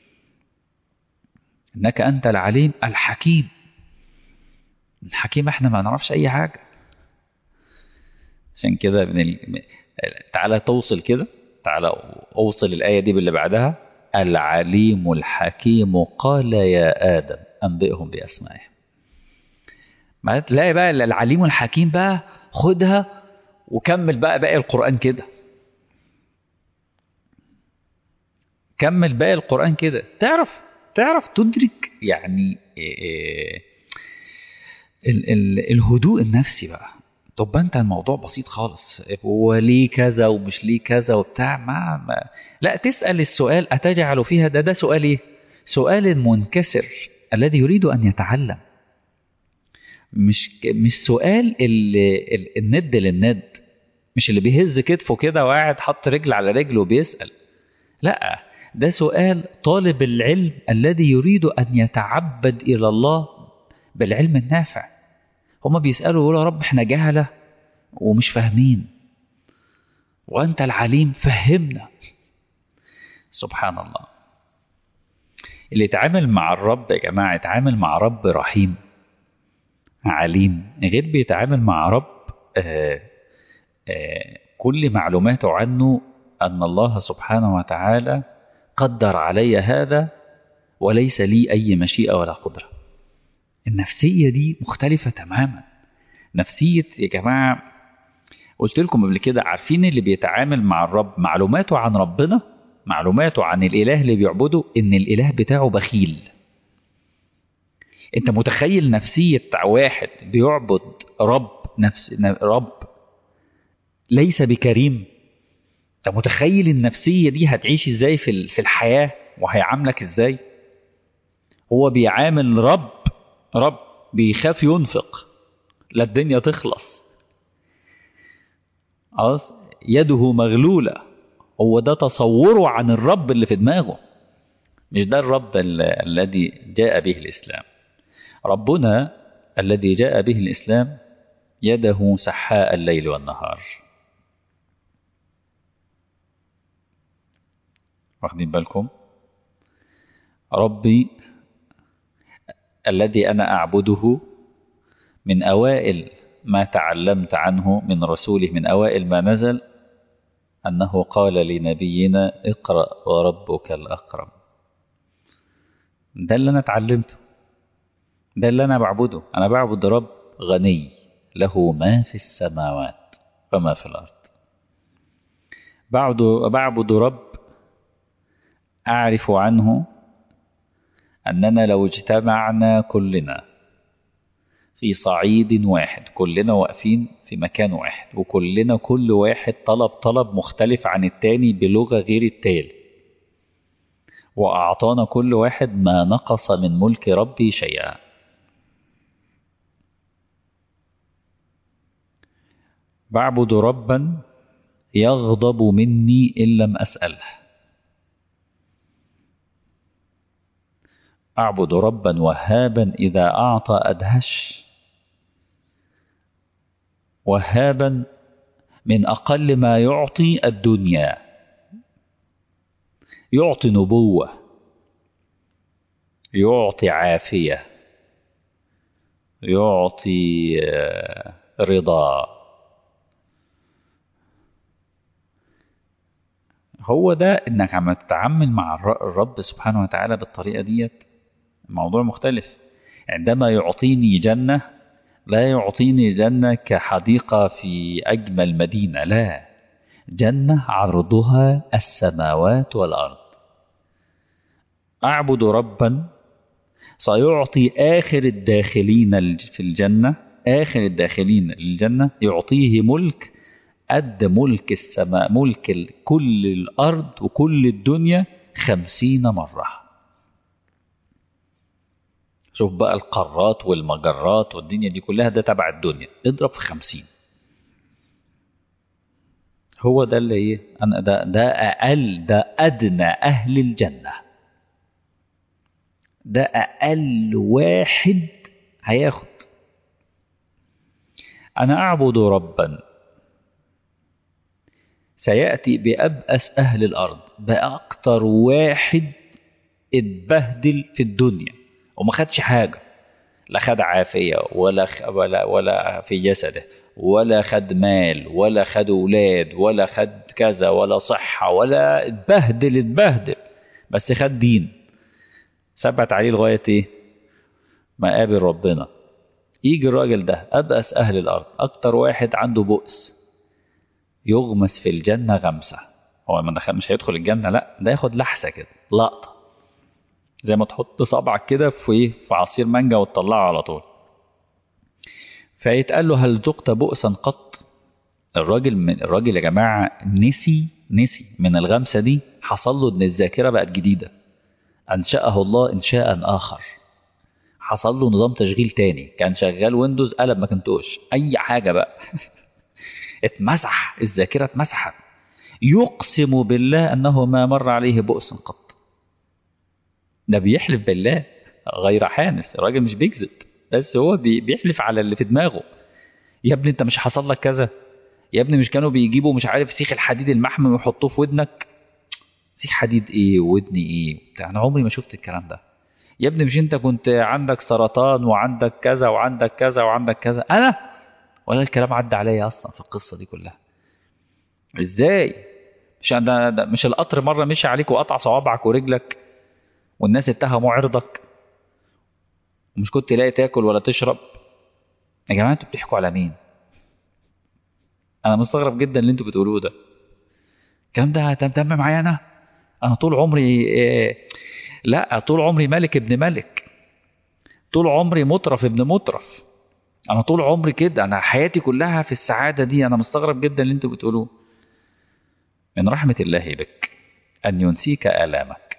انك انت العليم الحكيم. الحكيم احنا ما نعرفش اي حاجة. عشان كده من ال... تعالى توصل كده، تعالى اوصل الآية دي باللي بعدها. العليم الحكيم قال يا آدم أنبئهم بأسمائهم. ما تلاقي بقى العليم الحكيم بقى، خدها وكمل بقى باقي القرآن كده. كمل باقي القرآن كده، تعرف تعرف تدرك يعني إيه ال ال الهدوء النفسي بقى. طب انت الموضوع بسيط خالص، هو ليه كذا ومش ليه كذا وبتاع، ما, ما لا تسأل السؤال أتجعل فيها ده ده سؤال ايه؟ سؤال منكسر الذي يريد أن يتعلم. مش مش سؤال اللي الند للند، مش اللي بيهز كتفه كده وقاعد حط رجل على رجل وبيسأل. لا، ده سؤال طالب العلم الذي يريد أن يتعبد إلى الله بالعلم النافع. هما بيسألوا يقولوا يا رب احنا جهلة ومش فاهمين، وأنت العليم فهمنا. سبحان الله. اللي يتعامل مع الرب يا جماعة يتعامل مع رب رحيم عليم، غير بيتعامل مع رب آآ آآ كل معلوماته عنه أن الله سبحانه وتعالى قدر علي هذا وليس لي أي مشيئة ولا قدرة. النفسية دي مختلفة تماما. نفسية يا جماعة، قلت لكم قبل كده، عارفين اللي بيتعامل مع الرب معلوماته عن ربنا، معلوماته عن الإله اللي بيعبده إن الإله بتاعه بخيل. أنت متخيل نفسية واحد بيعبد رب نفس رب ليس بكريم؟ أنت متخيل النفسية دي هتعيش إزاي في في الحياة وهيعاملك إزاي؟ هو بيعامل رب رب بيخاف ينفق لا الدنيا تخلص، خلاص يده مغلولة. هو ده تصوره عن الرب اللي في دماغه، مش ده الرب الذي جاء به الإسلام. ربنا الذي جاء به الإسلام يده سحاء الليل والنهار. واخدين بالكم؟ ربي الذي أنا أعبده من أوائل ما تعلمت عنه من رسوله، من أوائل ما نزل، أنه قال لنبينا اقرأ وربك الأكرم. ده اللي أنا اتعلمته، ده اللي أنا بعبده. أنا بعبد رب غني له ما في السماوات وما في الأرض. بعبد, بعبد رب أعرف عنه أننا لو اجتمعنا كلنا في صعيد واحد، كلنا واقفين في مكان واحد، وكلنا كل واحد طلب طلب مختلف عن التاني بلغة غير التالي، وأعطانا كل واحد ما نقص من ملك ربي شيئا. بعبد ربا يغضب مني إن لم أسأله. أعبد ربا وهابا إذا أعطى أدهش، وهابا من أقل ما يعطي الدنيا، يعطي نبوة، يعطي عافية، يعطي رضا. هو ده إنك عم تتعامل مع الرب سبحانه وتعالى بالطريقة ديت، الموضوع مختلف. عندما يعطيني جنة لا يعطيني جنة كحديقة في أجمل مدينة، لا، جنة عرضها السماوات والأرض. أعبد ربا سيعطي آخر الداخلين في الجنة، آخر الداخلين للجنة يعطيه ملك قد ملك السماء، ملك كل الأرض وكل الدنيا خمسين مرة. شوف بقى القارات والمجرات والدنيا دي كلها، ده تبع الدنيا، اضرب في خمسين. هو ده اللي ايه، انا ده ده اقل، ده ادنى اهل الجنة، ده اقل واحد هياخد. انا اعبد ربا سيأتي بأبأس اهل الارض، باكتر واحد اتبهدل في الدنيا وما خدش حاجة، لا خد عافية ولا خ... ولا ولا في جسده، ولا خد مال، ولا خد أولاد، ولا خد كذا، ولا صحة، ولا اتبهدل اتبهدل، بس خد دين ثبت عليه لغاية ايه ما قابل ربنا. يجي الراجل ده أبأس أهل الأرض، أكتر واحد عنده بؤس، يغمس في الجنة غمسة. هو ما دخل مش هيدخل الجنة، لا، ده ياخد لحسة كده، لقطة، زي ما تحط صبعك كده في ايه في عصير مانجا وتطلعه على طول. فيتقال له هل ذقت بؤسا قط؟ الراجل من الراجل يا جماعة نسي نسي من الغمسة دي، حصل له ان الذاكرة بقت جديدة، أنشأه الله إنشاء آخر، حصل له نظام تشغيل تاني، كان شغال ويندوز قلب ماكنتوش، أي حاجة بقى اتمسح، الذاكرة اتمسحت. يقسم بالله أنه ما مر عليه بؤس قط. ده بيحلف بالله غير حانس، الراجل مش بيكذب، بس هو بيحلف على اللي في دماغه. يا ابني انت مش حصل لك كذا؟ يا ابني مش كانوا بيجيبوا مش عارف سيخ الحديد المحمي ويحطوه في ودنك؟ سيخ حديد ايه ودني ايه بتاع، انا عمري ما شفت الكلام ده. يا ابني مش انت كنت عندك سرطان وعندك كذا وعندك كذا وعندك كذا؟ انا ولا الكلام عدى عليا اصلا في القصه دي كلها. ازاي؟ مش ده ده مش القطر مره مشي عليك وقطع صوابعك ورجلك والناس اتهموا عرضك، ومش كنت لاقي تاكل ولا تشرب؟ يا جماعه انتوا بتحكوا على مين؟ انا مستغرب جدا اللي انتوا بتقولوه ده. الكلام ده تم معايا انا انا طول عمري إيه؟ لا، طول عمري ملك ابن ملك، طول عمري مطرف ابن مطرف، انا طول عمري كده، انا حياتي كلها في السعاده دي. انا مستغرب جدا اللي انتوا بتقولوه. من رحمه الله بك ان ينسيك الامك،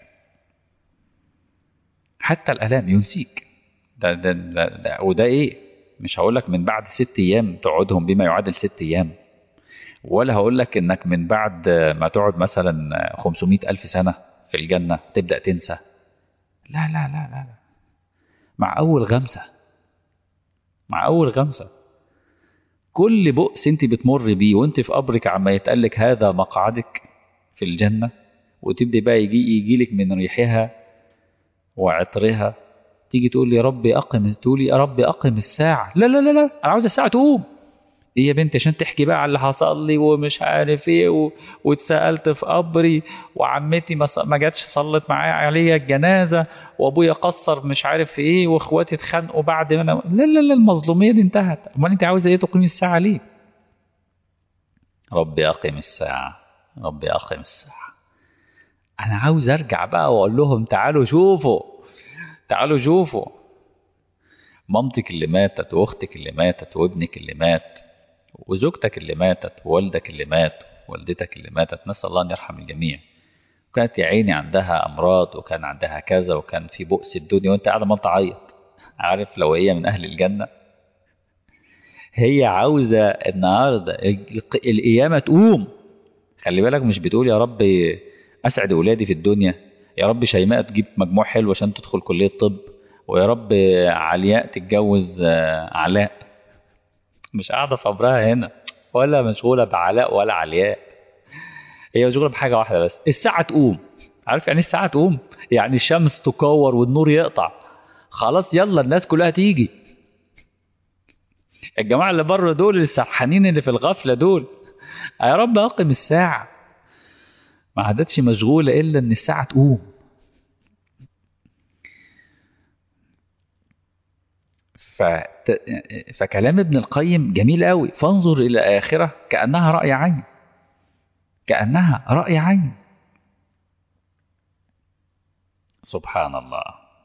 حتى الالام ينسيك. ده ده ده, ده وده ايه؟ مش هقول لك من بعد ست ايام تقعدهم بما يعادل ست ايام، ولا هقول لك انك من بعد ما تقعد مثلا خمسمائة الف سنه في الجنه تبدا تنسى. لا لا لا لا, لا. مع اول غمسه، مع اول غمسه، كل بؤس انت بتمر بيه وانت في قبرك عما يتقالك هذا مقعدك في الجنه، وتبدي بقى يجي يجي لك من ريحها وعطرها، تيجي تقول لي يا رب أقم، تقول يا رب أقم الساعة، لا لا لا لا أنا عاوز الساعة تقوم. ايه يا بنتي عشان تحكي بقى على اللي حصل لي ومش عارف ايه و... واتسألت في قبري، وعمتي ما, ص... ما جاتش صلت معايا عليا الجنازة، وابويا قصر مش عارف في ايه، واخواتي اتخانقوا بعد ما انا، لا لا لا المظلومية دي انتهت. امال انت عاوزة ايه تقيمي الساعة ليه؟ ربي أقم الساعة، ربي أقم الساعة. انا عاوز ارجع بقى واقول لهم تعالوا شوفوا، تعالوا شوفوا مامتك اللي ماتت، واختك اللي ماتت، وابنك اللي مات، وزوجتك اللي ماتت، ووالدك اللي مات، ووالدتك اللي ماتت، نسأل الله أن يرحم الجميع. وكانت يا عيني عندها أمراض، وكان عندها كذا، وكان في بؤس الدنيا، وأنت قاعدة ما تعيط. عارف لو هي من أهل الجنة، هي عاوزة النهاردة القيامة تقوم. خلي بالك مش بتقول يا رب أسعد أولادي في الدنيا، يا رب شيماء تجيب مجموع حلو عشان تدخل كلية طب، ويا رب علياء تتجوز علاء. مش قاعدة في أمرها هنا، ولا مشغولة بعلاء ولا علياء. هي مشغولة بحاجة واحدة بس، الساعة تقوم. عارف يعني ايه الساعة تقوم؟ يعني الشمس تكور والنور يقطع، خلاص يلا الناس كلها تيجي. الجماعة اللي بره دول السرحانين اللي في الغفلة دول، يا رب أقم الساعة. ما عادتش مشغولة إلا إن الساعة تقوم. فت... فكلام ابن القيم جميل قوي، فانظر إلى آخرة كأنها رأي عين، كأنها رأي عين. سبحان الله.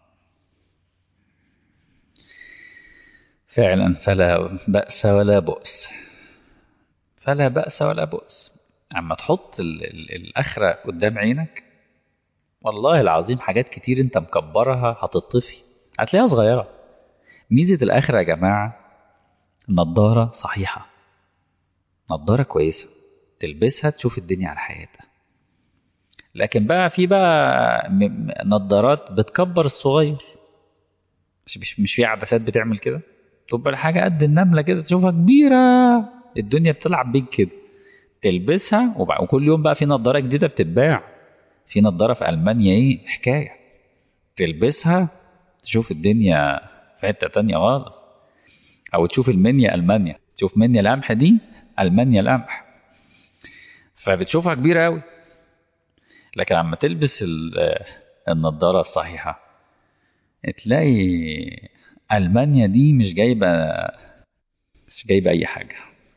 فعلا فلا بأس ولا بؤس، فلا بأس ولا بؤس. اما تحط ال ال الآخرة قدام عينك، والله العظيم حاجات كتير انت مكبرها هتطفي، هتلاقيها صغيرة. ميزة الآخرة يا جماعة، نضارة صحيحة، نضارة كويسة تلبسها تشوف الدنيا على حياتها. لكن بقى في بقى نضارات بتكبر الصغير، مش مش, مش في عدسات بتعمل كده، تبقى الحاجة قد النملة كده تشوفها كبيرة، الدنيا بتلعب بيك كده، تلبسها وكل يوم بقى في نضارة جديدة بتتباع. في نضارة في ألمانيا ايه حكاية، تلبسها تشوف الدنيا في حتة تانية خالص. او تشوف المنيا ألمانيا، تشوف منيا القمح دي ألمانيا القمح، فبتشوفها كبيرة قوي. لكن لما تلبس النضارة الصحيحة تلاقي ألمانيا دي مش جايبة، مش جايبة أي حاجة.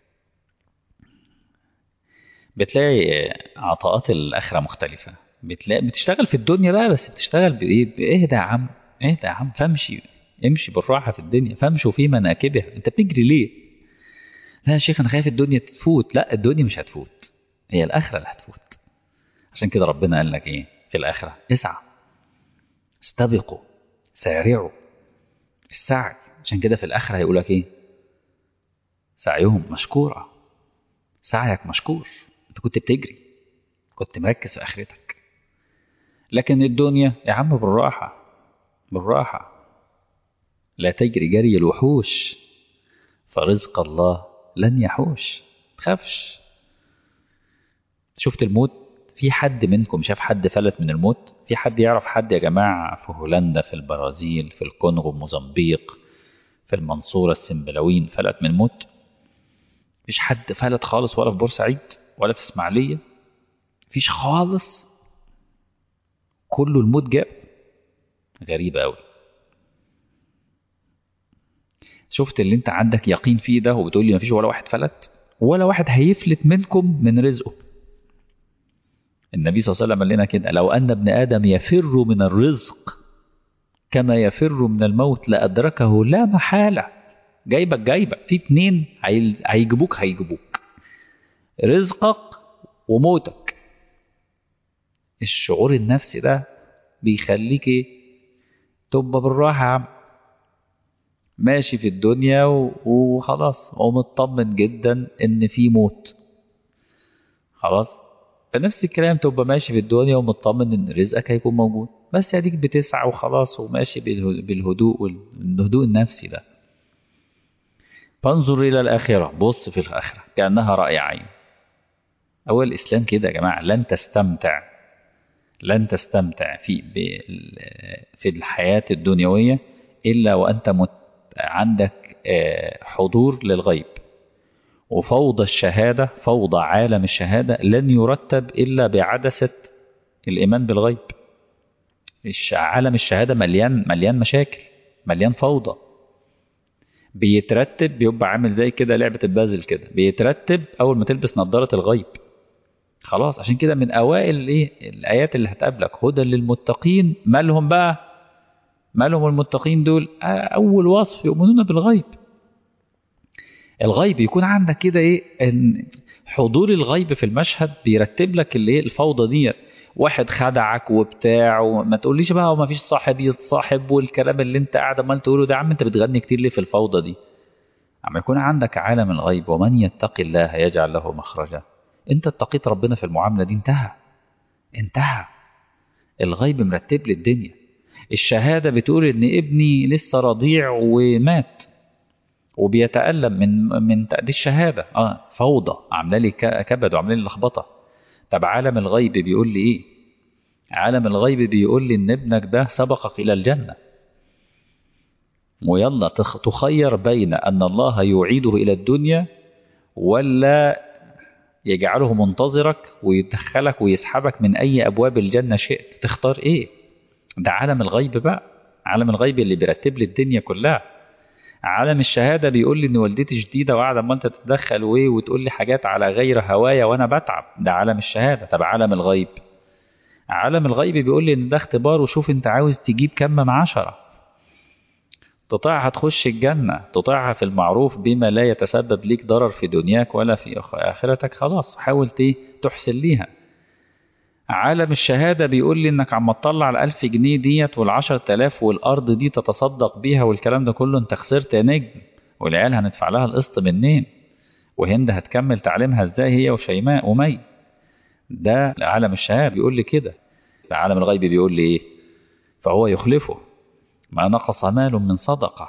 بتلاقي عطاءات الآخرة مختلفة، بتلاقي بتشتغل في الدنيا بقى، بس بتشتغل بإيه؟ بإيه ده يا عم؟ إيه ده يا عم؟ فامشي، امشي بالراحة في الدنيا، فامشوا في مناكبها. أنت بتجري ليه؟ لا يا شيخ أنا خايف الدنيا تفوت. لا الدنيا مش هتفوت، هي الآخرة اللي هتفوت. عشان كده ربنا قال لك إيه في الآخرة؟ اسعى، استبقوا، سارعوا، السعي. عشان كده في الآخرة هيقول لك إيه؟ سعيهم مشكورة، سعيك مشكور. أنت كنت بتجري، كنت مركز في آخرتك. لكن الدنيا يا عم بالراحة، بالراحة، لا تجري جري الوحوش، فرزق الله لن يحوش. تخافش. شفت الموت؟ في حد منكم شاف حد فلت من الموت؟ في حد يعرف حد يا جماعة في هولندا، في البرازيل، في الكونغو، موزمبيق، في المنصورة، السنبلاوين فلت من الموت؟ مفيش حد فلت خالص، ولا في بورسعيد ولا في اسماعيلية، مفيش خالص، كله الموت جاء. غريبة أوي. شفت اللي انت عندك يقين فيه ده وبتقول لي مفيش ولا واحد فلت؟ ولا واحد هيفلت منكم من رزقه. النبي صلى الله عليه وسلم قال لنا كده: لو أن ابن آدم يفر من الرزق كما يفر من الموت لأدركه لا محالة. جايبك جايبك في اتنين هيجيبوك، هيجيبوك رزقك وموتك. الشعور النفسي ده بيخليك ايه؟ تبقى بالراحة يا عم، ماشي في الدنيا وخلاص، ومطمن جدا ان في موت خلاص. فنفس الكلام، تبقى ماشي في الدنيا ومطمن ان رزقك هيكون موجود، بس هديك بتسعى وخلاص، وماشي بالهدوء والهدوء النفسي ده. فانظر الى الاخره، بص في الاخره كانها راي عين. اول الاسلام كده يا جماعه، لن تستمتع لن تستمتع في في الحياة الدنيوية إلا وأنت مت عندك حضور للغيب. وفوضى الشهادة، فوضى عالم الشهادة لن يرتب إلا بعدسة الإيمان بالغيب. عالم الشهادة مليان مليان مشاكل، مليان فوضى. بيترتب، بيبقى عامل زي كده لعبة البازل كده، بيترتب أول ما تلبس نظارة الغيب خلاص. عشان كده من أوائل إيه الآيات اللي هتقابلك هدى للمتقين. مالهم بقى؟ مالهم المتقين دول؟ أول وصف يؤمنون بالغيب. الغيب يكون عندك كده إيه، إن حضور الغيب في المشهد بيرتب لك اللي إيه الفوضى دي. واحد خدعك وبتاع، وما تقوليش بقى وما فيش صاحب يتصاحب والكلام اللي انت قاعد عمال تقوله ده. يا عم انت بتغني كتير ليه في الفوضى دي؟ عم يكون عندك عالم الغيب، ومن يتق الله يجعل له مخرجا. انت اتقيت ربنا في المعاملة دي، انتهى انتهى. الغيب مرتب لي الدنيا. الشهادة بتقول ان ابني لسه رضيع ومات وبيتألم من من تأدي الشهادة. اه فوضى عامله لي كبد وعامله لي لخبطه. طب عالم الغيب بيقول لي ايه؟ عالم الغيب بيقول لي ان ابنك ده سبقك الى الجنة، ويلا تخير بين ان الله يعيده الى الدنيا ولا يجعله منتظرك ويدخلك ويسحبك من اي ابواب الجنة شئت. تختار ايه؟ ده عالم الغيب بقى، عالم الغيب اللي بيرتب لي الدنيا كلها. عالم الشهادة بيقول لي ان والدتي شديدة وقاعدة ما انت تتدخل وايه وتقول لي حاجات على غير هوايا وانا بتعب. ده عالم الشهادة. طب عالم الغيب، عالم الغيب بيقول لي ان ده اختبار وشوف انت عاوز تجيب كم من عشرة. تطيعها تخش الجنة، تطيعها في المعروف بما لا يتسبب ليك ضرر في دنياك ولا في آخرتك، خلاص حاول تحسن ليها. عالم الشهادة بيقول لي انك عم تطلع الألف جنيه ديت والعشر تلاف والأرض دي تتصدق بيها والكلام ده كله، انت خسرت يا نجم. والعيال هندفع لها القسط منين؟ وهند هتكمل تعليمها ازاي هي وشيماء ومي؟ ده عالم الشهادة بيقول لي كده. عالم الغيب بيقول لي ايه؟ فهو يخلفه ما نقص مال من صدقة.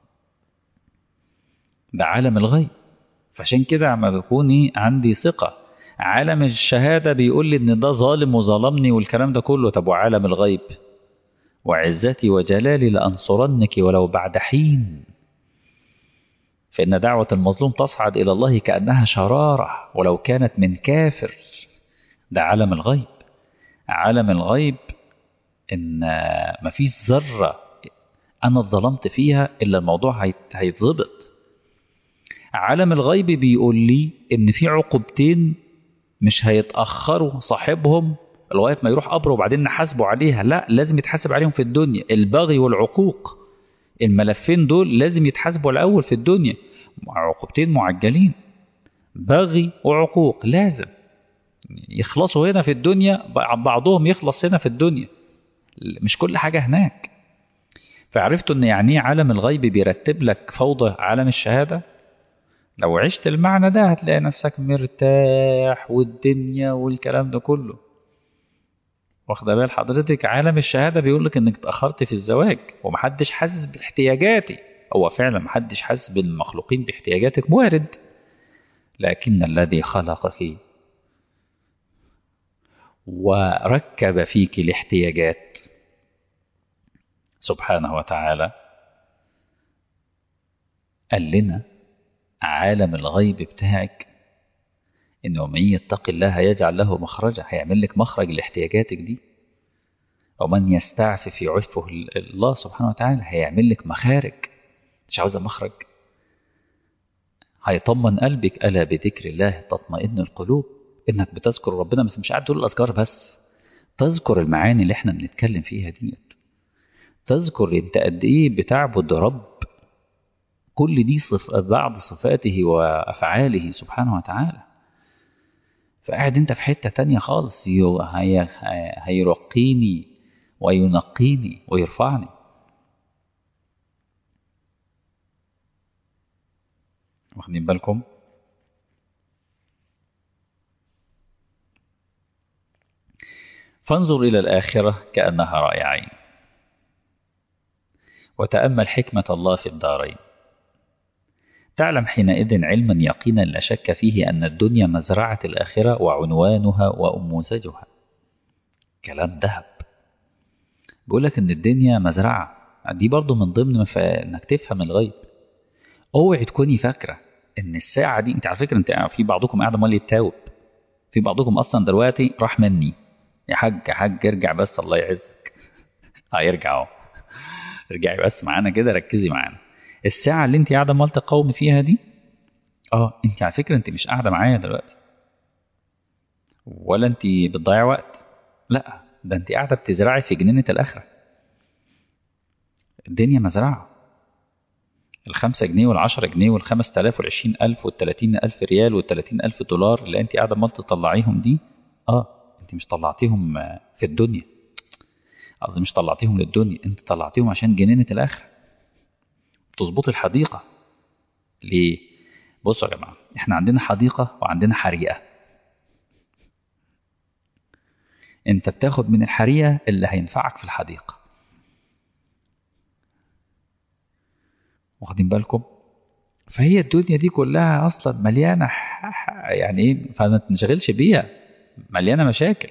ده عالم الغيب. فعشان كده عم بكون عندي ثقة. عالم الشهادة بيقول لي ان ده ظالم وظلمني والكلام ده كله. طب وعالم الغيب؟ وعزتي وجلالي لأنصرنك ولو بعد حين. فإن دعوة المظلوم تصعد إلى الله كأنها شرارة ولو كانت من كافر. ده عالم الغيب. عالم الغيب إن مفيش ذرة أنا اتظلمت فيها إلا الموضوع هيتظبط. عالم الغيب بيقول لي إن في عقوبتين مش هيتأخروا صاحبهم لغاية ما يروح قبره وبعدين نحاسبه عليها. لا، لازم يتحاسب عليهم في الدنيا. البغي والعقوق، الملفين دول لازم يتحاسبوا الأول في الدنيا. عقوبتين معجلين، بغي وعقوق، لازم يخلصوا هنا في الدنيا. بعضهم يخلص هنا في الدنيا، مش كل حاجة هناك. فعرفتوا ان يعني عالم الغيب بيرتب لك فوضى عالم الشهادة. لو عشت المعنى ده هتلاقي نفسك مرتاح والدنيا والكلام ده كله. واخده بال حضرتك؟ عالم الشهادة بيقول لك انك اتأخرت في الزواج ومحدش حاسس باحتياجاتي. هو فعلا محدش حاسس بالمخلوقين باحتياجاتك، وارد. لكن الذي خلقك وركب فيك الاحتياجات سبحانه وتعالى قال لنا عالم الغيب بتاعك إنه من يتق الله يجعل له مخرجا. هيعمل لك مخرج لاحتياجاتك دي. ومن يستعفف يعفه الله سبحانه وتعالى. هيعمل لك مخارج. مش عاوزة مخرج؟ هيطمن قلبك. ألا بذكر الله تطمئن القلوب. إنك بتذكر ربنا، بس مش قاعد تقول الأذكار بس. تذكر المعاني اللي احنا بنتكلم فيها دي. تذكر انت قد ايه بتعبد رب. كل دي صف بعض صفاته وأفعاله سبحانه وتعالى. فقاعد انت في حتة تانية خالص. هي هيرقيني وينقيني ويرفعني. واخدين بالكم؟ فانظر إلى الآخرة كأنها رأي عين، وتأمل حكمة الله في الدارين. تعلم حينئذ علما يقينا لا شك فيه أن الدنيا مزرعة الآخرة وعنوانها وأموزجها. كلام ذهب. بيقول لك ان الدنيا مزرعة، دي برضو من ضمن مف... انك تفهم الغيب. اوعي تكوني فاكرة ان الساعة دي، انت على فكرة انت في بعضكم قاعد امال يتاوب، في بعضكم اصلا دلوقتي راح مني، يا حاج يا حاج ارجع بس الله يعزك. هيرجع اهو. ارجعي بس معانا كده، ركزي معانا. الساعة اللي انت قاعدة امال تقاومي فيها دي، اه انت على فكرة انت مش قاعدة معايا دلوقتي، ولا انت بتضيع وقت، لا ده انت قاعدة بتزرعي في جنينة الآخرة. الدنيا مزرعة. الخمسة جنيه والعشرة جنيه والخمس تلاف والعشرين ألف والتلاتين ألف ريال والتلاتين ألف دولار اللي انت قاعدة امال تطلعيهم دي، اه انت مش طلعتيهم في الدنيا، قصدي مش طلعتيهم للدنيا، انت طلعتيهم عشان جنينة الآخرة، تظبط الحديقة. ليه؟ بصوا يا جماعة، احنا عندنا حديقة وعندنا حريقة. انت بتاخد من الحريقة اللي هينفعك في الحديقة، واخدين بالكم؟ فهي الدنيا دي كلها اصلا مليانة ح- ح- يعني ايه، فما تنشغلش بيها، مليانة مشاكل،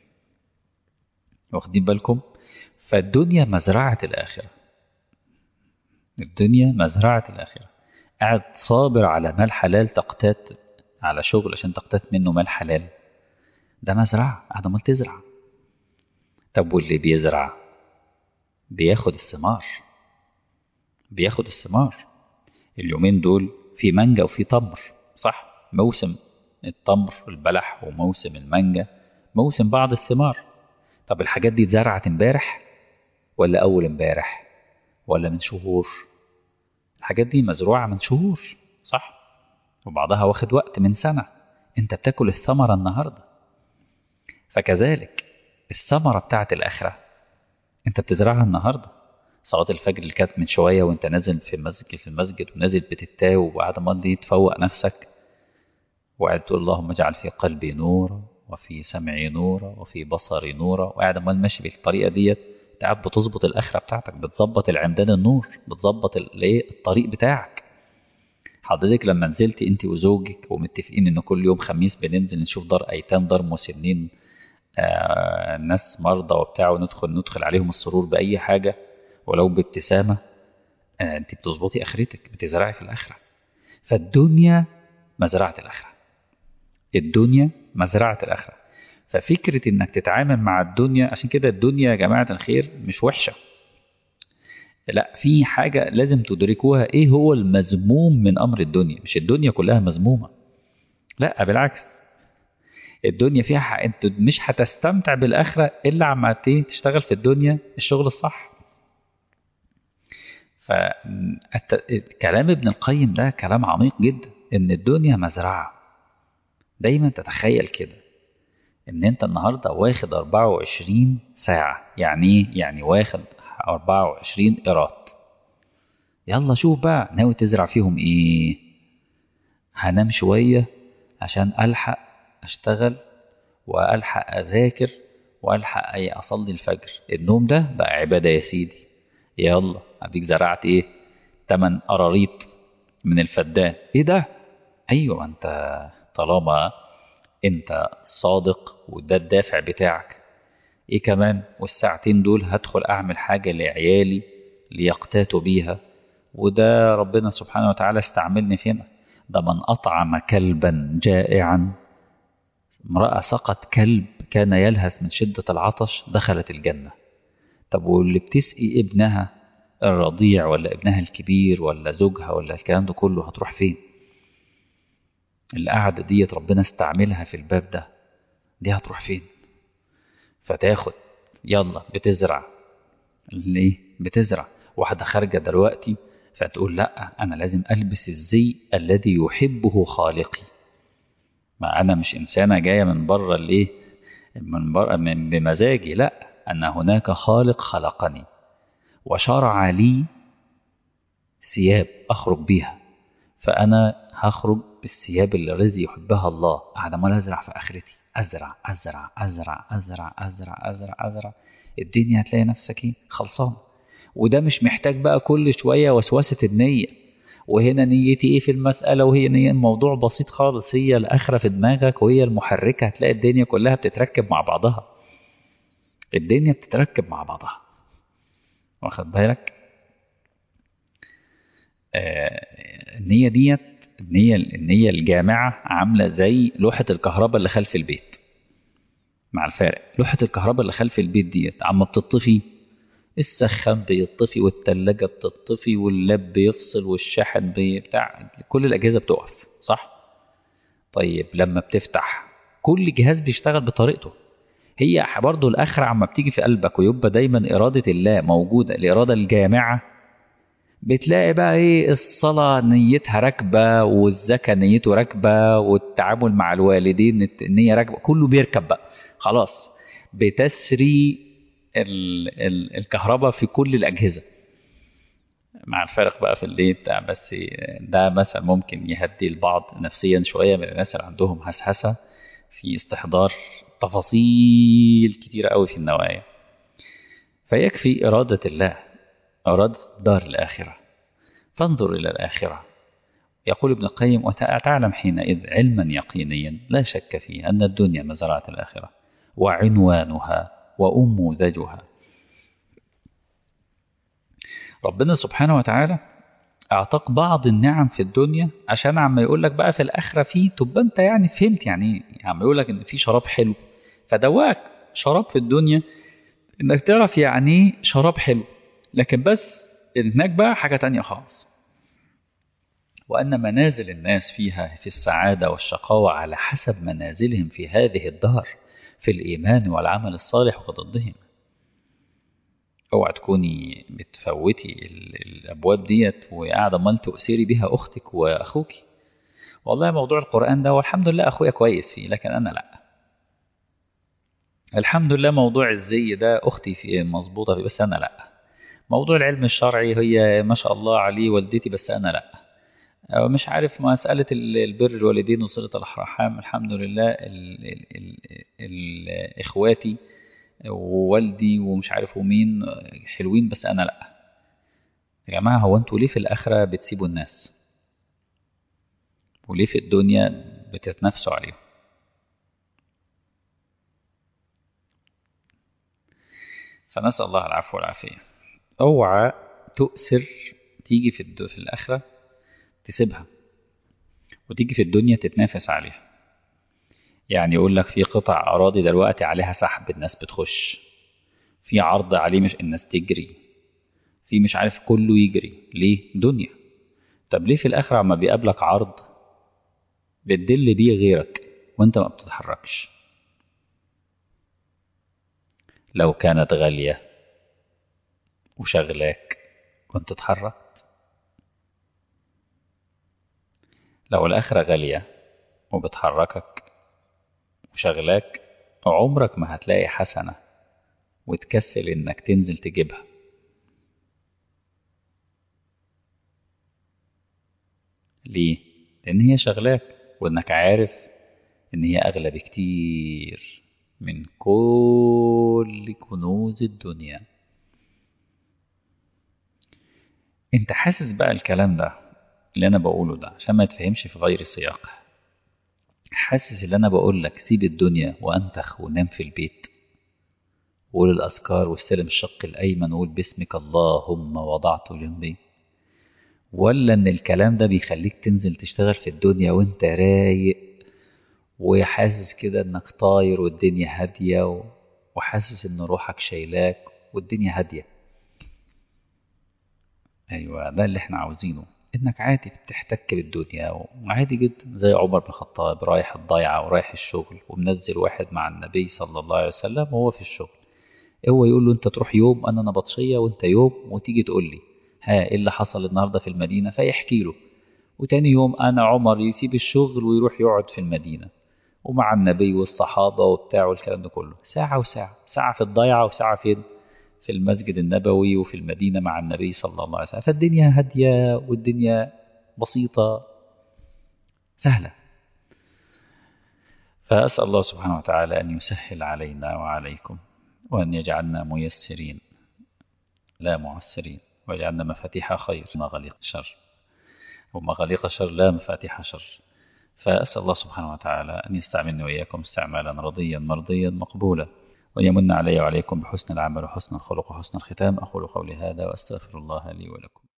واخدين بالكم؟ فالدنيا مزرعة الآخرة، الدنيا مزرعة الآخرة. قاعد صابر على مال حلال، تقتات على شغل عشان تقتات منه مال حلال، ده مزرعة قاعد امال تزرع. طب واللي بيزرع بياخد الثمار، بياخد الثمار. اليومين دول في مانجا وفي تمر، صح؟ موسم التمر البلح وموسم المانجا، موسم بعض الثمار. طب الحاجات دي اتزرعت امبارح ولا أول امبارح ولا من شهور؟ الحاجات دي مزروعة من شهور، صح؟ وبعضها واخد وقت من سنة. انت بتاكل الثمرة النهاردة. فكذلك الثمرة بتاعت الآخرة انت بتزرعها النهاردة. صلاة الفجر اللي كانت من شوية وانت نازل في المسجد في المسجد ونازل بتتاوب وقاعد ماضي تفوق نفسك، وقاعد تقول اللهم اجعل في قلبي نورا وفي سمعي نورا وفي بصري نورا، وقاعد امال ماشي بالطريقة ديت، قاعد بتظبط الآخرة بتاعتك، بتظبط العمدان النور، بتظبط الايه الطريق بتاعك. حضرتك لما نزلتي انت وزوجك ومتفقين ان كل يوم خميس بننزل نشوف دار ايتام، دار مسنين، آه ناس مرضى وبتاع، وندخل ندخل عليهم السرور بأي حاجة ولو بابتسامة، آه انت بتظبطي اخرتك، بتزرعي في الاخرة. فالدنيا مزرعة الاخرة، الدنيا مزرعة الاخرة. ففكرة انك تتعامل مع الدنيا، عشان كده الدنيا يا جماعة الخير مش وحشة، لا في حاجة لازم تدركوها، ايه هو المذموم من امر الدنيا. مش الدنيا كلها مذمومة، لا بالعكس، الدنيا فيها حق. انت مش هتستمتع بالاخرة الا عما تشتغل في الدنيا الشغل الصح. فكلام ابن القيم ده كلام عميق جدا، ان الدنيا مزرعة. دايما تتخيل كده ان انت النهاردة واخد أربعة وعشرين ساعة، يعني ايه؟ يعني واخد أربعة وعشرين قيراط. يلا شوف بقى ناوي تزرع فيهم ايه. هنام شوية عشان ألحق أشتغل وألحق أذاكر وألحق أي أصلي الفجر. النوم ده بقى عبادة يا سيدي. يلا أديك زرعت إيه؟ تمن قراريط من الفدان. إيه ده؟ أيوة، أنت طالما أنت صادق وده الدافع بتاعك، إيه كمان؟ والساعتين دول هدخل أعمل حاجة لعيالي ليقتاتوا بيها، وده ربنا سبحانه وتعالى استعملني فينا. ده من أطعم كلبا جائعا، امرأة سقط كلب كان يلهث من شدة العطش دخلت الجنة. طب واللي بتسقي ابنها الرضيع ولا ابنها الكبير ولا زوجها ولا الكلام ده كله هتروح فين؟ القعدة ديت ربنا استعملها في الباب ده، دي هتروح فين؟ فتاخد يلا بتزرع. ليه بتزرع؟ واحدة خارجة دلوقتي فتقول لا أنا لازم ألبس الزي الذي يحبه خالقي. ما أنا مش إنسانة جاية من بره ليه، من بره من بمزاجي، لا، أن هناك خالق خلقني وشرع لي ثياب أخرج بيها، فأنا هخرج بالثياب الذي يحبها الله. قاعد ما أزرع في آخرتي، أزرع أزرع أزرع أزرع أزرع أزرع أزرع، الدنيا هتلاقي نفسك إيه خلصان. وده مش محتاج بقى كل شوية وسوسة النية، وهنا نيتي إيه في المسألة، وهي نية. الموضوع بسيط خالص، هي الآخرة في دماغك وهي المحركة، هتلاقي الدنيا كلها بتتركب مع بعضها. الدنيا بتتركب مع بعضها، واخد بالك؟ آه النية ديت، النية النية الجامعة عاملة زي لوحة الكهرباء اللي خلف البيت. مع الفارق، لوحة الكهرباء اللي خلف البيت ديت عم بتطفي، السخان بيطفي والتلاجة بتطفي واللاب بيفصل والشاحن بتاع، كل الأجهزة بتقف، صح؟ طيب لما بتفتح كل جهاز بيشتغل بطريقته. هي برضه الآخرة عما بتيجي في قلبك ويبقى دايما إرادة الله موجودة، الإرادة الجامعة، بتلاقي بقى ايه، الصلاة نيتها راكبة، والزكاة نيته راكبة، والتعامل مع الوالدين النية راكبة، كله بيركب بقى خلاص. بتسري ال ال الكهرباء في كل الأجهزة. مع الفرق بقى في الليل بتاع، بس ده مثلا ممكن يهدي البعض نفسيا شوية من الناس اللي عندهم هسهسة في استحضار تفاصيل كتيرة قوي في النوايا. فيكفي إرادة الله، إرادة دار الآخرة، فانظر إلى الآخرة. يقول ابن القيم: وتعلم حينئذ علما يقينيا لا شك فيه أن الدنيا مزرعة الآخرة وعنوانها وأموذجها. ربنا سبحانه وتعالى أعطاك بعض النعم في الدنيا عشان عم يقول لك بقى في الآخرة فيه، تبقى أنت يعني فهمت يعني إيه. عم يقول لك إن في شراب حلو، فدواك شراب في الدنيا إنك تعرف يعني إيه شراب حلو، لكن بس هناك بقى حاجة تانية خالص. وأن منازل الناس فيها في السعادة والشقاوة على حسب منازلهم في هذه الدار في الإيمان والعمل الصالح وضدهم. اوعى تكوني بتفوتي الأبواب ديت وقاعدة مال تؤثري بها أختك وأخوك. والله موضوع القرآن ده والحمد لله أخويا كويس فيه، لكن أنا لأ. الحمد لله موضوع الزي ده أختي فيه مظبوطة فيه، بس أنا لأ. موضوع العلم الشرعي هي ما شاء الله عليه والدتي، بس أنا لأ. مش عارف مسألة البر الوالدين وصلة الأرحام، الحمد لله ال ال ال ال إخواتي ووالدي ومش عارف ومين حلوين، بس أنا لأ. يا جماعة هو أنتوا ليه في الآخرة بتسيبوا الناس؟ وليه في الدنيا بتتنافسوا عليهم؟ فنسأل الله العفو والعافية. اوعى تؤثر تيجي في, في الآخرة تسيبها وتيجي في الدنيا تتنافس عليها. يعني يقول لك في قطع أراضي دلوقتي عليها سحب، الناس بتخش في عرض عليه، مش الناس تجري في، مش عارف كله يجري ليه؟ دنيا. طب ليه في الآخرة عما بيقابلك عرض بتدل بيه غيرك وانت ما بتتحركش؟ لو كانت غالية وشغلاك كنت اتحركت. لو الآخرة غالية وبتحركك وشغلاك، عمرك ما هتلاقي حسنة وتكسل انك تنزل تجيبها. ليه؟ لان هي شغلاك، وانك عارف ان هي اغلى بكتير من كل كنوز الدنيا. انت حاسس بقى الكلام ده اللي انا بقوله ده عشان ما يتفهمش في غير سياق؟ حاسس اللي انا بقول لك سيب الدنيا وانتخ ونام في البيت وقول الاذكار واستلم الشق الايمن وقول باسمك اللهم وضعت جنبي؟ ولا ان الكلام ده بيخليك تنزل تشتغل في الدنيا وانت رايق وحاسس كده انك طاير والدنيا هادية، وحاسس ان روحك شايلاك والدنيا هادية؟ ايوه ده اللي احنا عاوزينه، انك عادي بتحتك بالدنيا وعادي جدا زي عمر بن الخطاب رايح الضيعة ورايح الشغل ومنزل واحد مع النبي صلى الله عليه وسلم وهو في الشغل. هو يقول له انت تروح يوم انا نبطشية وانت يوم، وتيجي تقول لي ها ايه اللي حصل النهاردة في المدينة، فيحكي له. وتاني يوم انا عمر يسيب الشغل ويروح يقعد في المدينة ومع النبي والصحابة وبتاع والكلام ده كله، ساعة وساعة، ساعة في الضيعة وساعة فين؟ في المسجد النبوي وفي المدينة مع النبي صلى الله عليه وسلم. فالدنيا هادية والدنيا بسيطة سهلة. فأسأل الله سبحانه وتعالى أن يسهل علينا وعليكم، وأن يجعلنا ميسرين لا معسرين، ويجعلنا مفاتيح خير مغاليق شر، ومغاليق شر لا مفاتيح شر. فأسأل الله سبحانه وتعالى أن يستعملني وإياكم استعمالا رضيا مرضيا مقبولا، وأن يمن علي وعليكم بحسن العمل وحسن الخلق وحسن الختام. أقول قولي هذا وأستغفر الله لي ولكم.